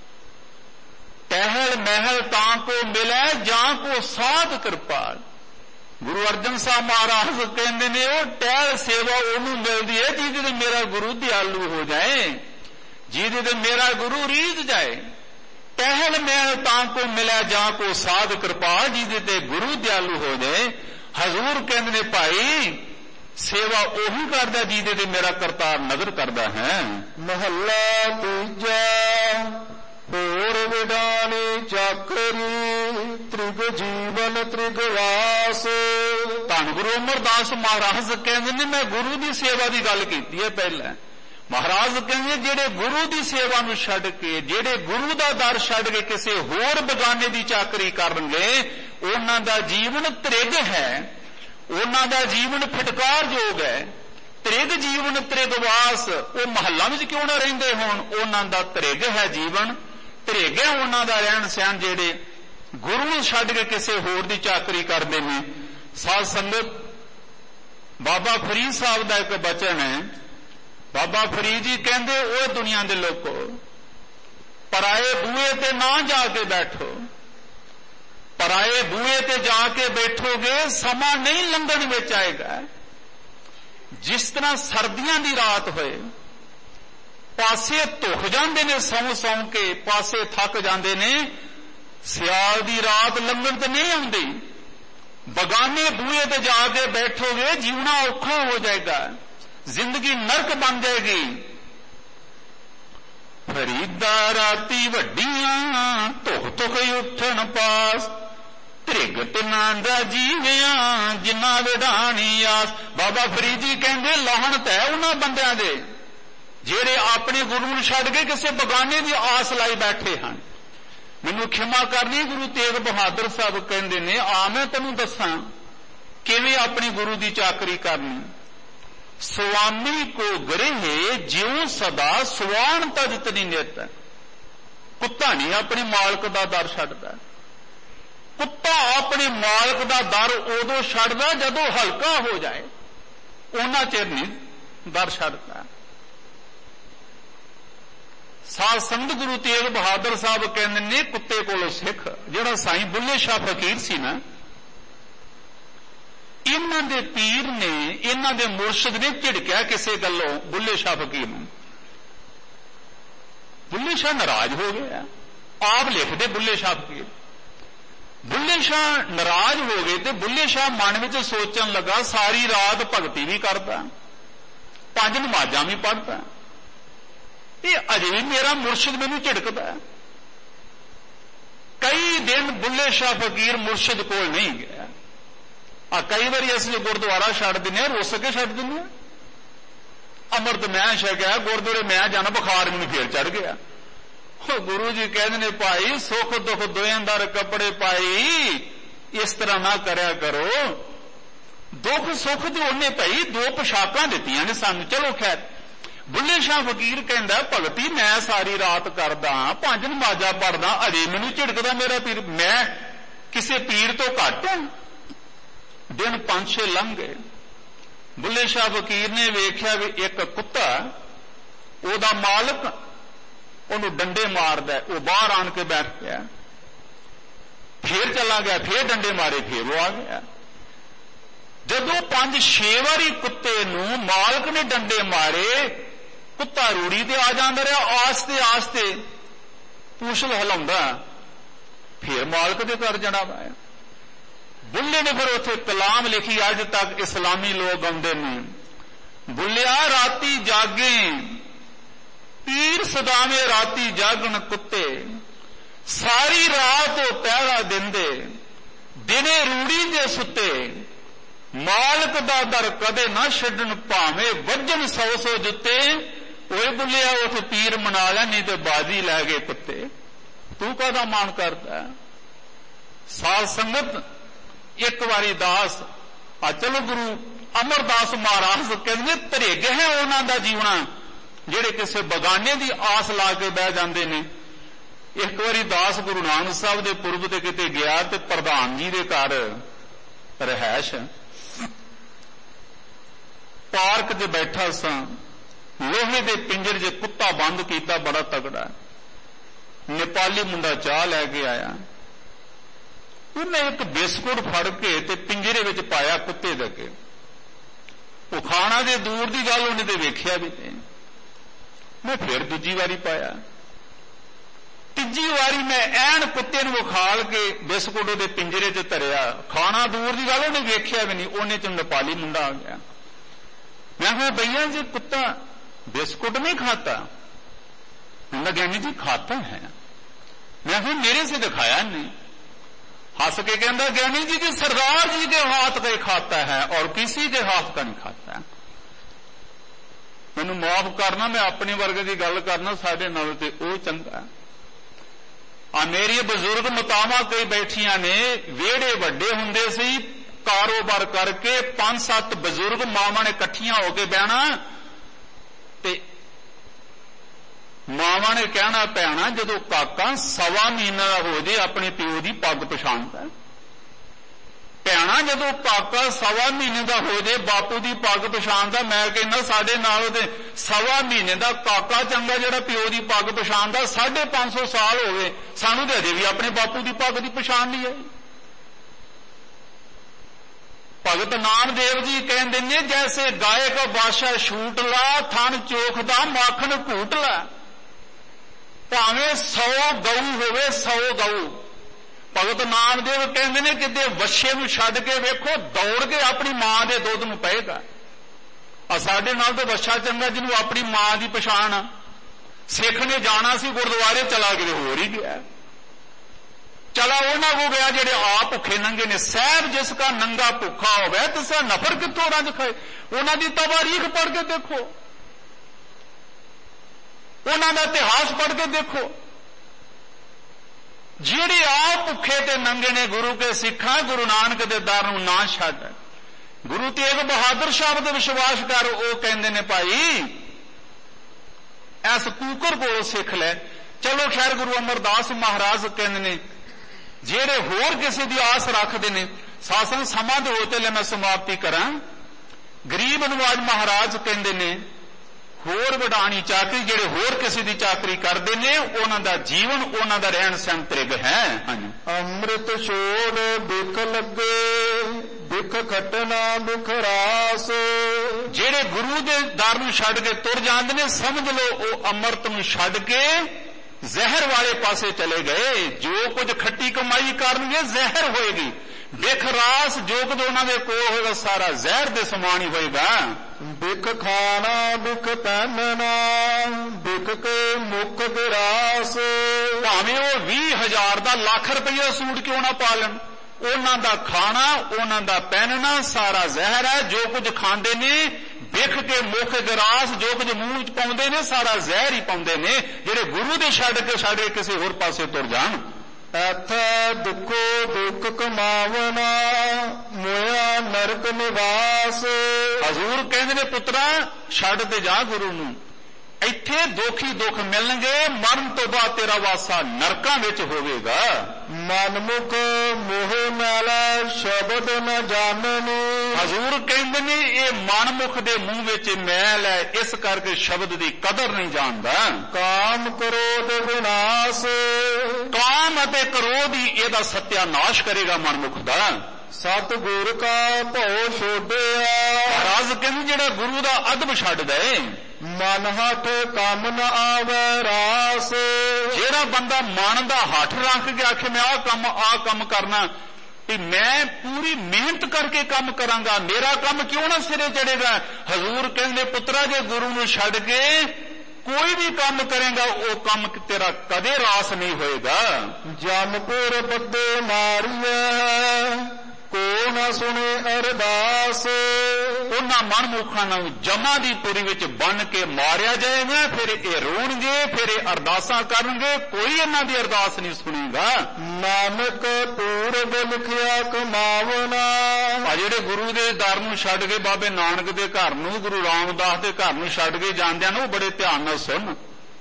ਟਹਿਲ ਮਹਿਲ ਤਾਂ ਕੋ ਮਿਲੈ ਜਾਂ ਕੋ ਸਾਧ ਕਿਰਪਾਲ। ਗੁਰੂ ਅਰਜਨ ਸਾਹਿਬ ਮਹਾਰਾਜ ਕਹਿੰਦੇ ਨੇ, ਉਹ ਟਹਿਲ ਸੇਵਾ ਉਹਨੂੰ ਮਿਲਦੀ ਹੈ ਜਿਹਦੇ ਤੇ ਮੇਰਾ ਗੁਰੂ ਦਿਆਲੂ ਹੋ ਜਾਏ, ਜਿਹਦੇ ਤੇ ਮੇਰਾ ਗੁਰੂ ਰੀਝ ਜਾਏ। ਟਹਿਲ ਮਹਿਲ ਤਾਂ ਕੋ ਮਿਲੈ ਜਾਂ ਕੋ ਸਾਧ ਕਿਰਪਾਲ, ਜਿਹਦੇ ਤੇ ਗੁਰੂ ਦਿਆਲੂ ਹੋ ਜਾਏ। ਹਜ਼ੂਰ ਕਹਿੰਦੇ ਨੇ, ਭਾਈ ਸੇਵਾ ਉਹੀ ਕਰਦਾ ਜਿਹਦੇ ਤੇ ਮੇਰਾ ਕਰਤਾਰ ਨਜ਼ਰ ਕਰਦਾ ਹੈ। ਮਹੱਲਾ ਤੀਜਾ। ਹੋਰ ਵਿਡਾਣੀ ਚਾਕਰੀ, ਤ੍ਰਿਗ ਜੀਵਨ ਤ੍ਰਿਗ ਵਾਸ। ਧੰਨ ਗੁਰੂ ਅਮਰਦਾਸ ਮਹਾਰਾਜ ਕਹਿੰਦੇ ਨੇ, ਮੈਂ ਗੁਰੂ ਦੀ ਸੇਵਾ ਦੀ ਗੱਲ ਕੀਤੀ ਹੈ ਪਹਿਲਾਂ। ਮਹਾਰਾਜ ਕਹਿੰਦੇ, ਜਿਹੜੇ ਗੁਰੂ ਦੀ ਸੇਵਾ ਨੂੰ ਛੱਡ ਕੇ, ਜਿਹੜੇ ਗੁਰੂ ਦਾ ਦਰ ਛੱਡ ਕੇ ਕਿਸੇ ਹੋਰ ਬਗਾਨੇ ਦੀ ਚਾਕਰੀ ਕਰਨਗੇ, ਉਹਨਾਂ ਦਾ ਜੀਵਨ ਤ੍ਰਿਗ ਹੈ, ਉਹਨਾਂ ਦਾ ਜੀਵਨ ਫਟਕਾਰਯੋਗ ਹੈ। ਤ੍ਰਿਗ ਜੀਵਨ ਤ੍ਰਿਗ ਵਾਸ, ਉਹ ਮਹੱਲਾਂ ਵਿੱਚ ਕਿਉਂ ਨਾ ਰਹਿੰਦੇ ਹੋਣ, ਉਹਨਾਂ ਦਾ ਤ੍ਰਿਗ ਹੈ ਜੀਵਨ, ਧਰੇਗੇ ਉਹਨਾਂ ਦਾ ਰਹਿਣ ਸਹਿਣ ਜਿਹੜੇ ਗੁਰੂ ਨੂੰ ਛੱਡ ਕੇ ਕਿਸੇ ਹੋਰ ਦੀ ਚਾਕਰੀ ਕਰਦੇ ਨੇ। ਸਾਧ ਸੰਗਤ, ਬਾਬਾ ਫਰੀਦ ਸਾਹਿਬ ਦਾ ਇੱਕ ਬਚਨ ਹੈ। ਬਾਬਾ ਫਰੀਦ ਜੀ ਕਹਿੰਦੇ, ਉਹ ਦੁਨੀਆ ਦੇ ਲੋਕੋ, ਪਰਾਏ ਬੂਹੇ ਤੇ ਨਾ ਜਾ ਕੇ ਬੈਠੋ। ਪਰਾਏ ਬੂਹੇ ਤੇ ਜਾ ਕੇ ਬੈਠੋਗੇ ਸਮਾਂ ਨਹੀਂ ਲੰਘਣ ਵਿੱਚ ਆਏਗਾ। ਜਿਸ ਤਰ੍ਹਾਂ ਸਰਦੀਆਂ ਦੀ ਰਾਤ ਹੋਏ, ਪਾਸੇ ਧੁੱਖ ਜਾਂਦੇ ਨੇ ਸੌਂ ਸੌਂ ਕੇ, ਪਾਸੇ ਥੱਕ ਜਾਂਦੇ ਨੇ, ਸਿਆਲ ਦੀ ਰਾਤ ਲੰਘਣ ਤੇ ਨਹੀਂ ਆਉਂਦੀ। ਬਗਾਨੇ ਬੂਹੇ ਤੇ ਜਾ ਕੇ ਬੈਠੋਗੇ ਜੀਵਨਾ ਔਖਾ ਹੋ ਜਾਏਗਾ, ਜ਼ਿੰਦਗੀ ਨਰਕ ਬਣ ਜਾਏਗੀ। ਫਰੀਦਾ ਰਾਤੀ ਵੱਡੀਆਂ ਧੁਖ ਧੁਖ ਉੱਠਣ ਪਾਸ, ਧ੍ਰਿਗ ਤਿਨਾਂ ਦਾ ਜੀਵਿਆਂ ਜਿਨ੍ਹਾਂ ਵਿਢਾਣੀ ਆਸ। ਬਾਬਾ ਫਰੀਦ ਜੀ ਕਹਿੰਦੇ, ਲਾਹਣਤ ਹੈ ਉਹਨਾਂ ਬੰਦਿਆਂ ਦੇ ਜਿਹੜੇ ਆਪਣੇ ਗੁਰੂ ਨੂੰ ਛੱਡ ਕੇ ਕਿਸੇ ਬਗਾਨੇ ਦੀ ਆਸ ਲਾਈ ਬੈਠੇ ਹਨ। ਮੈਨੂੰ ਖਿਮਾ ਕਰਨੀ, ਗੁਰੂ ਤੇਗ ਬਹਾਦਰ ਸਾਹਿਬ ਕਹਿੰਦੇ ਨੇ, ਆ ਮੈਂ ਤੈਨੂੰ ਦੱਸਾਂ ਕਿਵੇਂ ਆਪਣੀ ਗੁਰੂ ਦੀ ਚਾਕਰੀ ਕਰਨੀ। ਸੁਆਮੀ ਕੋ ਗ੍ਰਹਿ ਜਿਉ ਸਦਾ ਸੁਆਣ ਤਜਤ ਨਹੀਂ ਨਿਤ। ਕੁੱਤਾ ਨਹੀਂ ਆਪਣੇ ਮਾਲਕ ਦਾ ਦਰ ਛੱਡਦਾ। ਕੁੱਤਾ ਆਪਣੇ ਮਾਲਕ ਦਾ ਦਰ ਉਦੋਂ ਛੱਡਦਾ ਜਦੋਂ ਹਲਕਾ ਹੋ ਜਾਏ, ਉਹਨਾਂ ਚਿਰ ਨਹੀਂ ਦਰ ਛੱਡਦਾ। ਸਾਧ ਸੰਗਤ, ਗੁਰੂ ਤੇਗ ਬਹਾਦਰ ਸਾਹਿਬ ਕਹਿੰਦੇ ਨੇ, ਕੁੱਤੇ ਕੋਲੋਂ ਸਿੱਖ। ਜਿਹੜਾ ਸਾਈਂ ਬੁੱਲੇ ਸ਼ਾਹ ਫਕੀਰ ਸੀ ਨਾ, ਇਹਨਾਂ ਦੇ ਪੀਰ ਨੇ, ਇਹਨਾਂ ਦੇ ਮੁਰਸ਼ਿਦ ਨੇ ਝਿੜਕਿਆ ਕਿਸੇ ਗੱਲੋਂ ਬੁੱਲੇ ਸ਼ਾਹ ਫਕੀਰ ਨੂੰ। ਬੁੱਲੇ ਸ਼ਾਹ ਨਾਰਾਜ਼ ਹੋ ਗਿਆ। ਆਪ ਲਿਖਦੇ ਬੁੱਲੇ ਸ਼ਾਹ ਫਕੀਰ। ਬੁੱਲੇ ਸ਼ਾਹ ਨਾਰਾਜ਼ ਹੋ ਗਏ ਤੇ ਬੁੱਲੇ ਸ਼ਾਹ ਮਨ ਵਿੱਚ ਸੋਚਣ ਲੱਗਾ, ਸਾਰੀ ਰਾਤ ਭਗਤੀ ਵੀ ਕਰਦਾ, ਪੰਜ ਨਮਾਜ਼ਾਂ ਵੀ ਪੜ੍ਹਦਾ, ਤੇ ਅਜੇ ਵੀ ਮੇਰਾ ਮੁਰਸ਼ਿਦ ਮੈਨੂੰ ਝਿੜਕਦਾ। ਕਈ ਦਿਨ ਬੁੱਲੇ ਸ਼ਾਹ ਫਕੀਰ ਮੁਰਸ਼ਿਦ ਕੋਲ ਨਹੀਂ ਗਿਆ। ਆ ਕਈ ਵਾਰੀ ਅਸੀਂ ਗੁਰਦੁਆਰਾ ਛੱਡ ਦਿੰਦੇ ਹਾਂ, ਰੁੱਸ ਕੇ ਛੱਡ ਦਿੰਦੇ ਹਾਂ। ਅੰਮ੍ਰਿਤ ਮੈਂ ਛਕਿਆ, ਗੁਰਦੁਆਰੇ ਮੈਂ ਜਾਣਾ, ਬੁਖਾਰ ਮੈਨੂੰ ਫੇਰ ਚੜ ਗਿਆ। ਉਹ ਗੁਰੂ ਜੀ ਕਹਿੰਦੇ ਨੇ, ਭਾਈ ਸੁੱਖ ਦੁੱਖ ਦੋਇੰਦਰ ਕੱਪੜੇ ਪਾਈ, ਇਸ ਤਰ੍ਹਾਂ ਨਾ ਕਰਿਆ ਕਰੋ। ਦੁੱਖ ਸੁੱਖ ਦੇ ਉਹਨੇ ਭਾਈ ਦੋ ਪੁਸ਼ਾਕਾਂ ਦਿੱਤੀਆਂ ਨੇ ਸਾਨੂੰ। ਚਲੋ ਖੈਰ, ਬੁੱਲੇ ਸ਼ਾਹ ਫਕੀਰ ਕਹਿੰਦਾ, ਭਗਤੀ ਮੈਂ ਸਾਰੀ ਰਾਤ ਕਰਦਾ, ਪੰਜ ਨਮਾਜ਼ਾਂ ਪੜ੍ਹਦਾ, ਅਜੇ ਮੈਨੂੰ ਝਿੜਕਦਾ ਮੇਰਾ ਪੀਰ। ਮੈਂ ਕਿਸੇ ਪੀਰ ਤੋਂ ਘੱਟ ਹਾਂ? ਦਿਨ ਪੰਜ ਛੇ ਲੰਘ ਗਏ। ਬੁੱਲੇ ਸ਼ਾਹ ਫਕੀਰ ਨੇ ਵੇਖਿਆ ਵੀ ਇੱਕ ਕੁੱਤਾ, ਉਹਦਾ ਮਾਲਕ ਉਹਨੂੰ ਡੰਡੇ ਮਾਰਦਾ। ਉਹ ਬਾਹਰ ਆਣ ਕੇ ਬੈਠ ਗਿਆ, ਫੇਰ ਚਲਾ ਗਿਆ, ਫੇਰ ਡੰਡੇ ਮਾਰੇ, ਫੇਰ ਉਹ ਆ ਗਿਆ। ਜਦੋਂ ਪੰਜ ਛੇ ਵਾਰੀ ਕੁੱਤੇ ਨੂੰ ਮਾਲਕ ਨੇ ਡੰਡੇ ਮਾਰੇ, ਕੁੱਤਾ ਰੂੜੀ ਤੇ ਆ ਜਾਂਦਾ ਰਿਹਾ। ਆਸਤੇ ਆਸਤੇ ਪੂਛਲ ਹਿਲਾਉਂਦਾ, ਫੇਰ ਮਾਲਕ ਦੇ ਘਰ ਜਾਣਾ ਪਾਇਆ। ਬੁੱਲੇ ਨੇ ਫਿਰ ਉੱਥੇ ਕਲਾਮ ਲਿਖੀ, ਅੱਜ ਤੱਕ ਇਸਲਾਮੀ ਲੋਕ ਆਉਂਦੇ ਨੇ। ਬੁੱਲਿਆ ਰਾਤੀ ਜਾਗੇ, ਪੀਰ ਸਦਾਵੇਂ ਰਾਤੀ ਜਾਗਣ ਕੁੱਤੇ, ਸਾਰੀ ਰਾਤ ਉਹ ਪਹਿਰਾ ਦਿੰਦੇ, ਦਿਨੇ ਰੂੜੀ ਦੇ ਸੁੱਤੇ, ਮਾਲਕ ਦਾ ਦਰ ਕਦੇ ਨਾ ਛੱਡਣ, ਭਾਵੇਂ ਵੱਜਣ ਸੌ ਸੌ ਜੁੱਤੇ। ਓਏ ਬੁੱਲਿਆ ਉੱਥੇ ਪੀਰ ਮਨਾ ਲੈ, ਨਹੀਂ ਤੇ ਬਾਜੀ ਲੈ ਗਏ ਕੁੱਤੇ। ਤੂੰ ਕਾਹਦਾ ਮਾਣ ਕਰਦਾ? ਸਾਧ ਸੰਗਤ, ਇੱਕ ਵਾਰੀ ਦਾਸ, ਆ ਚਲੋ ਗੁਰੂ ਅਮਰਦਾਸ ਮਹਾਰਾਜ ਕਹਿੰਦੇ, ਧਰੇਗ ਹੈ ਉਹਨਾਂ ਦਾ ਜੀਵਣਾ ਜਿਹੜੇ ਕਿਸੇ ਬਗਾਨੇ ਦੀ ਆਸ ਲਾ ਕੇ ਬਹਿ ਜਾਂਦੇ ਨੇ। ਇੱਕ ਵਾਰੀ ਦਾਸ ਗੁਰੂ ਨਾਨਕ ਸਾਹਿਬ ਦੇ ਪੁਰਬ ਤੇ ਕਿਤੇ ਗਿਆ ਤੇ ਪ੍ਰਧਾਨ ਜੀ ਦੇ ਘਰ ਰਹਿائش ਪਾਰਕ 'ਚ ਬੈਠਾ ਸਾਂ। ਲੋਹੇ ਦੇ ਪਿੰਜਰ 'ਚ ਕੁੱਤਾ ਬੰਦ ਕੀਤਾ, ਬੜਾ ਤਗੜਾ। ਨੇਪਾਲੀ ਮੁੰਡਾ ਚਾਹ ਲੈ ਕੇ ਆਇਆ। ਉਹਨੇ ਇੱਕ ਬਿਸਕੁਟ ਫੜ ਕੇ ਤੇ ਪਿੰਜਰੇ ਵਿੱਚ ਪਾਇਆ ਕੁੱਤੇ ਦੇ ਅੱਗੇ। ਉਹ ਖਾਣਾ ਦੇ ਦੂਰ ਦੀ ਗੱਲ, ਉਹਨੇ ਤੇ ਵੇਖਿਆ ਵੀ ਨਹੀਂ। ਮੈਂ ਫਿਰ ਦੂਜੀ ਵਾਰੀ ਪਾਇਆ, ਤੀਜੀ ਵਾਰੀ ਮੈਂ ਐਨ ਕੁੱਤੇ ਨੂੰ ਵਿਖਾਲ ਕੇ ਬਿਸਕੁਟ ਉਹਦੇ ਪਿੰਜਰੇ 'ਚ ਧਰਿਆ। ਖਾਣਾ ਦੂਰ ਦੀ ਗੱਲ, ਉਹਨੇ ਵੇਖਿਆ ਵੀ ਨਹੀਂ। ਉਹਨੇ 'ਚ ਨੇਪਾਲੀ ਮੁੰਡਾ ਆ ਗਿਆ। मैं कहा भैया जी कुत्ता बिस्कुट नहीं खाता? मैं ज्ञानी जी खाता है। मैं कहा मेरे से दिखाया नहीं। हंस के कहता ज्ञानी जी की सरदार जी के हाथ का ही खाता है और किसी के हाथ का नहीं खाता। मैनू माफ करना, मैं अपने वर्ग की गल करना, साडे नाल ते ओ चंगा। आ मेरी बजुर्ग मतावां कई बैठियां ने, वेड़े वड्डे हुंदे सी, कारोबार करके पांच सत्त बजुर्ग मावां ने इकट्ठियां होके बहना ते ਮਾਵਾਂ ਨੇ ਕਹਿਣਾ ਭੈਣਾ ਜਦੋਂ ਕਾਕਾ ਸਵਾ ਮਹੀਨਾ ਦਾ ਹੋ ਜੇ ਆਪਣੇ ਪਿਓ ਦੀ ਪੱਗ ਪਛਾਣਦਾ, ਭੈਣਾ ਜਦੋਂ ਕਾਕਾ ਸਵਾ ਮਹੀਨੇ ਦਾ ਹੋ ਜੇ ਬਾਪੂ ਦੀ ਪੱਗ ਪਛਾਣਦਾ, ਮੈਂ ਕਹਿੰਦਾ ਸਾਡੇ ਨਾਲ ਉਹਦੇ ਸਵਾ ਮਹੀਨੇ ਦਾ ਕਾਕਾ ਚੰਗਾ ਜਿਹੜਾ ਪਿਓ ਦੀ ਪੱਗ ਪਛਾਣਦਾ। ਸਾਢੇ ਪੰਜ ਸੌ ਸਾਲ ਹੋ ਗਏ ਸਾਨੂੰ ਤੇ ਅਜੇ ਵੀ ਆਪਣੇ ਬਾਪੂ ਦੀ ਪੱਗ ਦੀ ਪਛਾਣ ਨਹੀਂ ਹੈ। ਭਗਤ ਨਾਮਦੇਵ ਜੀ ਕਹਿੰਦੇ ਨੇ ਜੈਸੇ ਗਾਏ ਕੋ ਬਾਦਸ਼ਾਹ ਛੂਟ ਲਾ, ਥਣ ਚੋਖ ਦਾ ਮਾਖਣ ਘੂਟ ਲਾ। ਭਾਵੇਂ ਸੌ ਗਊ ਹੋਵੇ ਸੌ ਗਊ, ਭਗਤ ਨਾਮਦੇਵ ਕਹਿੰਦੇ ਨੇ ਕਿਤੇ ਵੱਛੇ ਨੂੰ ਛੱਡ ਕੇ ਵੇਖੋ ਦੌੜ ਕੇ ਆਪਣੀ ਮਾਂ ਦੇ ਦੁੱਧ ਨੂੰ ਪਏਗਾ। ਆ ਸਾਡੇ ਨਾਲ ਤਾਂ ਵੱਛਾ ਚੰਗਾ ਜਿਹਨੂੰ ਆਪਣੀ ਮਾਂ ਦੀ ਪਛਾਣ ਆ। ਸਿੱਖ ਨੇ ਜਾਣਾ ਸੀ ਗੁਰਦੁਆਰੇ, ਚਲਾ ਕਿਤੇ ਹੋਰ ਹੀ ਗਿਆ। ਚਲਾ ਉਹਨਾਂ ਕੋ ਗਿਆ ਜਿਹੜੇ ਆਪ ਭੁੱਖੇ ਨੰਗੇ ਨੇ। ਸਾਹਿਬ ਜਿਸ ਕਾ ਨੰਗਾ ਭੁੱਖਾ ਹੋਵੇ ਤਿਸਾ ਨਫਰ ਕਿੱਥੋਂ ਰੰਜ ਖਾਏ। ਉਹਨਾਂ ਦੀ ਤਵਾਰੀਖ ਪੜ੍ਹ ਕੇ ਦੇਖੋ, ਉਹਨਾਂ ਦਾ ਇਤਿਹਾਸ ਪੜ੍ਹ ਕੇ ਦੇਖੋ। ਜਿਹੜੇ ਆਪ ਭੁੱਖੇ ਤੇ ਨੰਗੇ ਨੇ ਗੁਰੂ ਕੇ ਸਿੱਖਾਂ, ਗੁਰੂ ਨਾਨਕ ਦੇ ਦਰ ਨੂੰ ਨਾ ਛੱਡ। ਗੁਰੂ ਤੇਗ ਬਹਾਦਰ ਸਾਹਿਬ ਤੇ ਵਿਸ਼ਵਾਸ ਕਰ। ਉਹ ਕਹਿੰਦੇ ਨੇ ਭਾਈ ਐਸ ਕੂਕਰ ਕੋਲੋਂ ਸਿੱਖ ਲੈ। ਚਲੋ ਖੈਰ ਗੁਰੂ ਅਮਰਦਾਸ ਮਹਾਰਾਜ ਕਹਿੰਦੇ ਨੇ ਜਿਹੜੇ ਹੋਰ ਕਿਸੇ ਦੀ ਆਸ ਰੱਖਦੇ ਨੇ। ਸਾਸਨ ਸਮਾਂ ਦੇ ਹੋ ਚੱਲੇ, ਮੈਂ ਸਮਾਪਤੀ ਕਰਾਂ। ਗਰੀਬ ਨਵਾਜ ਮਹਾਰਾਜ ਕਹਿੰਦੇ ਨੇ ਹੋਰ ਵਡਾਣੀ ਚਾਕਰੀ, ਜਿਹੜੇ ਹੋਰ ਕਿਸੇ ਦੀ ਚਾਕਰੀ ਕਰਦੇ ਨੇ ਉਹਨਾਂ ਦਾ ਜੀਵਨ, ਉਹਨਾਂ ਦਾ ਰਹਿਣ ਸਹਿਣ ਤ੍ਰਿਗ ਹੈ। ਹਾਂਜੀ, ਅੰਮ੍ਰਿਤ ਛੋੜ ਬਿਖ ਲੱਗੇ, ਬਿਖ ਖਟਣਾ ਬਿਖ ਰਾਸ। ਜਿਹੜੇ ਗੁਰੂ ਦੇ ਦਰ ਨੂੰ ਛੱਡ ਕੇ ਤੁਰ ਜਾਂਦੇ ਨੇ, ਸਮਝ ਲਓ ਉਹ ਅੰਮ੍ਰਿਤ ਨੂੰ ਛੱਡ ਕੇ ਜ਼ਹਿਰ ਵਾਲੇ ਪਾਸੇ ਚਲੇ ਗਏ। ਜੋ ਕੁਝ ਖੱਟੀ ਕਮਾਈ ਕਰਨਗੇ ਜ਼ਹਿਰ ਹੋਏਗੀ। ਬਿਖ ਰਾਸ ਜੋ ਕੁਝ ਉਹਨਾਂ ਦੇ ਕੋਲ ਹੋਏਗਾ ਸਾਰਾ ਜ਼ਹਿਰ ਦੇ ਸਮਾਨ ਹੀ ਹੋਏਗਾ। ਬਿਖ ਖਾਣਾ ਬਿਖ ਪਹਿਨਣਾ, ਬਿਖ ਕੇ ਮੁਖ ਗਿਰਾਸ। ਭਾਵੇਂ ਉਹ ਵੀਹ ਹਜ਼ਾਰ ਦਾ ਲੱਖ ਰੁਪਈਆ ਸੂਟ ਕਿਉਂ ਨਾ ਪਾ ਲੈਣ, ਉਹਨਾਂ ਦਾ ਖਾਣਾ ਉਹਨਾਂ ਦਾ ਪਹਿਨਣਾ ਸਾਰਾ ਜ਼ਹਿਰ ਹੈ। ਜੋ ਕੁਝ ਖਾਂਦੇ ਨੇ ਬਿਖ ਕੇ ਮੁਖ ਗਿਰਾਸ, ਜੋ ਕੁਝ ਮੂੰਹ ਚ ਪਾਉਂਦੇ ਨੇ ਸਾਰਾ ਜ਼ਹਿਰ ਹੀ ਪਾਉਂਦੇ ਨੇ। ਜਿਹੜੇ ਗੁਰੂ ਦੇ ਛੱਡ ਕੇ ਛੱਡ ਕੇ ਕਿਸੇ ਹੋਰ ਪਾਸੇ ਤੁਰ ਜਾਣ। ਐਥੈ ਦੁੱਖੋ ਦੁੱਖ ਕਮਾਵਣਾ, ਮੋਇਆ ਨਰਕ ਨਿਵਾਸ। ਹਜ਼ੂਰ ਕਹਿੰਦੇ ਨੇ ਪੁੱਤਰਾ ਛੱਡ ਤੇ ਜਾ ਗੁਰੂ ਨੂੰ, ਇੱਥੇ ਦੁੱਖ ਹੀ ਦੁੱਖ ਮਿਲਣਗੇ, ਮਰਨ ਤੋਂ ਬਾਅਦ ਤੇਰਾ ਵਾਸਾ ਨਰਕਾਂ ਵਿੱਚ ਹੋਵੇਗਾ। ਮਨਮੁਖ ਮੋਹ ਮੈਲਾ ਸ਼ਬਦ ਨ ਜਾਣਨੀ। ਹਜ਼ੂਰ ਕਹਿੰਦੇ ਨੇ ਇਹ ਮਨਮੁਖ ਦੇ ਮੂੰਹ ਵਿੱਚ ਮੈਲ ਹੈ, ਇਸ ਕਰਕੇ ਸ਼ਬਦ ਦੀ ਕਦਰ ਨਹੀਂ ਜਾਣਦਾ। ਕਾਮ ਕ੍ਰੋਧ ਵਿਨਾਸ਼, ਕਾਮ ਅਤੇ ਕ੍ਰੋਧ ਹੀ ਇਹਦਾ ਸਤਿਆਨਾਸ਼ ਕਰੇਗਾ ਮਨਮੁਖ ਦਾ। ਸਤਿਗੁਰ ਕਾ ਭਉ ਛੋੜਿਆ। ਮਹਾਰਾਜ ਕਹਿੰਦੇ ਜਿਹੜਾ ਗੁਰੂ ਦਾ ਅਦਬ ਛੱਡ ਦੇ, ਮਨ ਹੱਠ ਕੰਮ ਨ ਆਵੇ ਰਾਸ। ਜਿਹੜਾ ਬੰਦਾ ਮਨ ਦਾ ਹੱਠ ਰੱਖ ਕੇ ਆਖੇ ਮੈਂ ਆਹ ਕੰਮ ਆਹ ਕੰਮ ਕਰਨਾ, ਕਿ ਮੈਂ ਪੂਰੀ ਮਿਹਨਤ ਕਰਕੇ ਕੰਮ ਕਰਾਂਗਾ, ਮੇਰਾ ਕੰਮ ਕਿਉਂ ਨਾ ਸਿਰੇ ਚੜੇਗਾ। ਹਜ਼ੂਰ ਕਹਿੰਦੇ ਪੁੱਤਰਾ ਜੇ ਗੁਰੂ ਨੂੰ ਛੱਡ ਕੇ ਕੋਈ ਵੀ ਕੰਮ ਕਰੇਗਾ ਉਹ ਕੰਮ ਤੇਰਾ ਕਦੇ ਰਾਸ ਨਹੀਂ ਹੋਏਗਾ। ਜਨਪੁਰ ਬੱਦੇ ਮਾਰੀਐ, ਕੋ ਨਾ ਸੁਣੇ ਅਰਦਾਸ। ਉਹਨਾਂ ਮਨਮੁਖਾਂ ਨੂੰ ਜਮਾ ਦੀ ਪੁਰੀ ਵਿੱਚ ਬੰਨ ਕੇ ਮਾਰਿਆ ਜਾਏਗਾ, ਫਿਰ ਇਹ ਰੋਣਗੇ, ਫਿਰ ਇਹ ਅਰਦਾਸਾਂ ਕਰਨਗੇ, ਕੋਈ ਇਹਨਾਂ ਦੀ ਅਰਦਾਸ ਨਹੀਂ ਸੁਣੇਗਾ। ਨਾਨਕ ਪੂਰਬ ਲਿਖਿਆ ਕਮਾਵਣਾ। ਆ ਜਿਹੜੇ ਗੁਰੂ ਦੇ ਦਰ ਨੂੰ ਛੱਡ ਕੇ ਬਾਬੇ ਨਾਨਕ ਦੇ ਘਰ ਨੂੰ, ਗੁਰੂ ਰਾਮਦਾਸ ਦੇ ਘਰ ਨੂੰ ਛੱਡ ਕੇ ਜਾਂਦੇ ਹਨ, ਉਹ ਬੜੇ ਧਿਆਨ ਨਾਲ ਸੁਣ।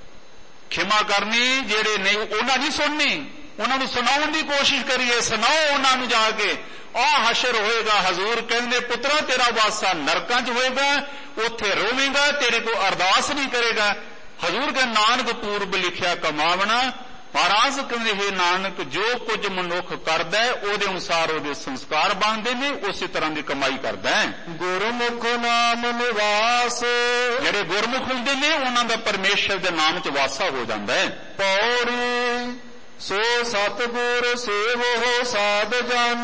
ਖਿਮਾ ਕਰਨੀ, ਜਿਹੜੇ ਨਹੀਂ ਉਹਨਾਂ ਦੀ ਸੁਣਨੀ, ਉਹਨਾਂ ਨੂੰ ਸੁਣਾਉਣ ਦੀ ਕੋਸ਼ਿਸ਼ ਕਰੀਏ। ਸੁਣਾਓ ਉਹਨਾਂ ਨੂੰ ਜਾ ਕੇ, ਆਹ ਹਸ਼ਰ ਹੋਏਗਾ। ਹਜ਼ੂਰ ਕਹਿੰਦੇ ਪੁੱਤਰਾ ਤੇਰਾ ਵਾਸਾ ਨਰਕਾਂ 'ਚ ਹੋਏਗਾ, ਉੱਥੇ ਰੋਵੇਂਗਾ, ਤੇਰੇ ਕੋਲ ਅਰਦਾਸ ਨਹੀਂ ਕਰੇਗਾ। ਹਜ਼ੂਰ ਕਹਿੰਦੇ ਨਾਨਕ ਪੂਰਬ ਲਿਖਿਆ ਕਮਾਵਣਾ। ਮਹਾਰਾਜ ਕਹਿੰਦੇ ਹੈ ਨਾਨਕ ਜੋ ਕੁਝ ਮਨੁੱਖ ਕਰਦਾ ਹੈ ਉਹਦੇ ਅਨੁਸਾਰ ਉਹਦੇ ਸੰਸਕਾਰ ਬਣਦੇ ਨੇ, ਉਸੇ ਤਰ੍ਹਾਂ ਦੀ ਕਮਾਈ ਕਰਦਾ ਹੈ। ਗੁਰਮੁਖ ਨਾਮ ਨਿਵਾਸ। ਜਿਹੜੇ ਗੁਰਮੁਖ ਹੁੰਦੇ ਨੇ ਉਹਨਾਂ ਦਾ ਪਰਮੇਸ਼ਰ ਦੇ ਨਾਮ 'ਚ ਵਾਸਾ ਹੋ ਜਾਂਦਾ ਹੈ। ਪੌੜੀ ਸੋ ਸਤਿਗੁਰ ਸੇਵੋ ਸਾਧ ਜਨ,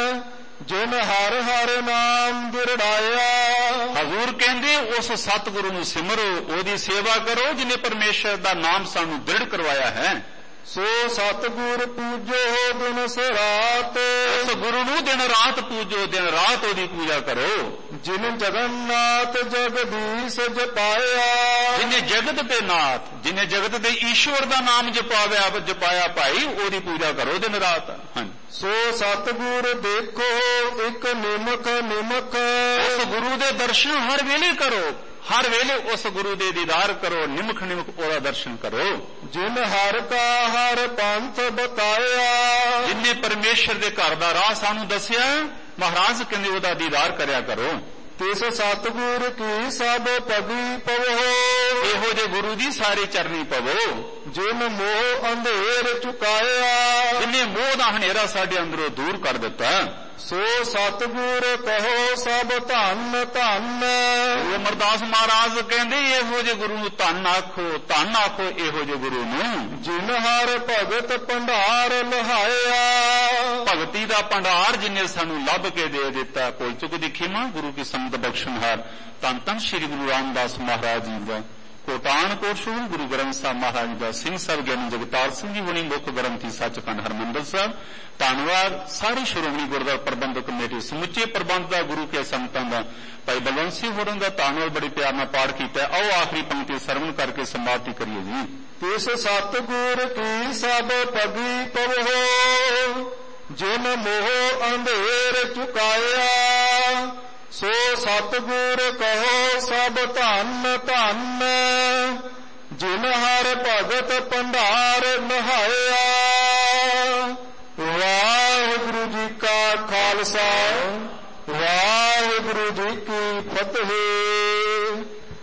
ਜਿਨ ਹਰ ਹਰ ਨਾਮ ਦਿਰੜਾਇਆ। ਹਜ਼ੂਰ ਕਹਿੰਦੇ ਉਸ ਸਤਿਗੁਰੂ ਨੂੰ ਸਿਮਰੋ, ਉਹਦੀ ਸੇਵਾ ਕਰੋ ਜਿਹਨੇ ਪਰਮੇਸ਼ਰ ਦਾ ਨਾਮ ਸਾਨੂੰ ਦ੍ਰਿੜ ਕਰਵਾਇਆ ਹੈ। ਸੋ ਸਤਿਗੁਰ ਪੂਜੋ ਦਿਨ ਰਾਤ। ਉਸ ਗੁਰੂ ਨੂੰ ਦਿਨ ਰਾਤ ਪੂਜੋ, ਦਿਨ ਰਾਤ ਉਹਦੀ ਪੂਜਾ ਕਰੋ। ਜਿਨ ਜਗਨਨਾਥ ਜਗਦੀਸ਼ ਜਪਾਇਆ। ਜਿਹਨੇ ਜਗਤ ਦੇ ਨਾਥ, ਜਿਹਨੇ ਜਗਤ ਦੇ ਈਸ਼ਵਰ ਦਾ ਨਾਮ ਜਪਾਇਆ ਜਪਾਇਆ ਭਾਈ, ਉਹਦੀ ਪੂਜਾ ਕਰੋ ਦਿਨ ਰਾਤ। ਹਾਂਜੀ, ਸੋ ਸਤਿਗੁਰ ਦੇਖੋ ਇੱਕ ਨਿਮਕ ਨਿਮਕ। ਉਸ ਗੁਰੂ ਦੇ ਦਰਸ਼ਨ ਹਰ ਵੇਲੇ ਕਰੋ, ਹਰ ਵੇਲੇ ਉਸ ਗੁਰੂ ਦੇ ਦੀਦਾਰ ਕਰੋ, ਨਿਮਖ ਨਿਮਖ ਉਹਦਾ ਦਰਸ਼ਨ ਕਰੋ। ਜਿਨ ਹਰ ਕਾ ਹਰ ਪੰਥ ਬਤਾਇਆ, ਜਿਨਨੇ ਪਰਮੇਸ਼ਰ ਦੇ ਘਰ ਦਾ ਰਾਹ ਸਾਨੂੰ ਦੱਸਿਆ, ਮਹਾਰਾਜ ਕਹਿੰਦੇ ਉਹਦਾ ਦੀਦਾਰ ਕਰਿਆ ਕਰੋ। ਤਿਸ ਸਤਿਗੁਰ ਕੀ ਸਭ ਪਗੀ ਪਵੋ, ਇਹੋ ਜਿਹੇ ਗੁਰੂ ਦੀ ਸਾਰੇ ਚਰਨੀ ਪਵੋ। ਜਿਨ ਮੋਹ ਅੰਧੇਰ ਚੁਕਾਇਆ, ਜਿਨੇ ਮੋਹ ਦਾ ਹਨੇਰਾ ਸਾਡੇ ਅੰਦਰੋਂ ਦੂਰ ਕਰ ਦਿੱਤਾ, ਸੋ ਸਤਿਗੁਰ ਕਹੋ ਸਭ ਧੰਨ ਧੰਨ। ਗੁਰੂ ਅਮਰਦਾਸ ਮਹਾਰਾਜ ਕਹਿੰਦੇ ਇਹੋ ਜਿਹੇ ਗੁਰੂ ਨੂੰ ਧੰਨ ਆਖੋ, ਧੰਨ ਆਖੋ ਇਹੋ ਜਿਹੇ ਗੁਰੂ ਨੂੰ। ਜਿਨ ਹਰ ਭਗਤ ਭੰਡਾਰ ਲਹਾਇਆ, ਭਗਤੀ ਦਾ ਭੰਡਾਰ ਜਿਨੇ ਸਾਨੂੰ ਲੱਭ ਕੇ ਦੇ ਦਿੱਤਾ। ਕੋਈ ਚੁੱਕ ਦੀ ਖਿਮਾ ਗੁਰੂ ਕੀ ਸੰਗਤ ਬਖਸ਼ਣਹਾਰ ਧੰਨ ਧੰਨ ਸ੍ਰੀ ਗੁਰੂ ਰਾਮਦਾਸ ਮਹਾਰਾਜ ਜੀ ਦਾ, ਕੋਟਾਨ ਕੋਟ ਸ਼ੂਰ ਗੁਰੂ ਗ੍ਰੰਥ ਸਾਹਿਬ ਮਹਾਰਾਜ ਦਾ, ਸਿੰਘ ਸਾਹਿਬ ਗਿਆਨੀ ਜਗਤਾਰ ਸਿੰਘ ਜੀ ਵਣੀ ਮੁੱਖ ਗ੍ਰੰਥੀ ਸੱਚਖੰਡ ਹਰਿਮੰਦਰ ਸਾਹਿਬ। ਧੰਨਵਾਦ ਸਾਰੀ ਸ਼੍ਰੋਮਣੀ ਗੁਰਦੁਆਰਾ ਪ੍ਰਬੰਧਕ ਕਮੇਟੀ, ਸਮੁੱਚੇ ਪ੍ਰਬੰਧ ਦਾ, ਗੁਰੂ ਕੇ ਸੰਗਤਾਂ ਦਾ, ਭਾਈ ਬਲਵੰਤ ਸਿੰਘ ਹੋਰਾਂ ਦਾ ਧੰਨਵਾਦ, ਬੜੀ ਪਿਆਰ ਨਾਲ ਪਾਠ ਕੀਤਾ। ਆਓ ਆਖਰੀ ਪੰਕਤੀ ਸਰਵਣ ਕਰਕੇ ਸਮਾਪਤੀ ਕਰੀਏ ਜੀ। ਤਿਸ ਸਤਿਗੁਰ ਕੀ ਸਭ ਪਗੀ ਪਵੋ, ਜਿਨ ਮੋਹ ਅੰਧੇਰ ਚੁਕਾਇਆ, ਸੋ ਸਤਿਗੁਰ ਕਹੋ ਸਭ ਧੰਨ ਧੰਨ। ਜਿਨ ਹਰ ਭਗਤ ਭੰਡਾਰ ਨਹਾਇਆ। ਵਾਹਿਗੁਰੂ ਜੀ ਕਾ ਖਾਲਸਾ, ਵਾਹਿਗੁਰੂ ਜੀ ਕੀ ਫਤਿਹ।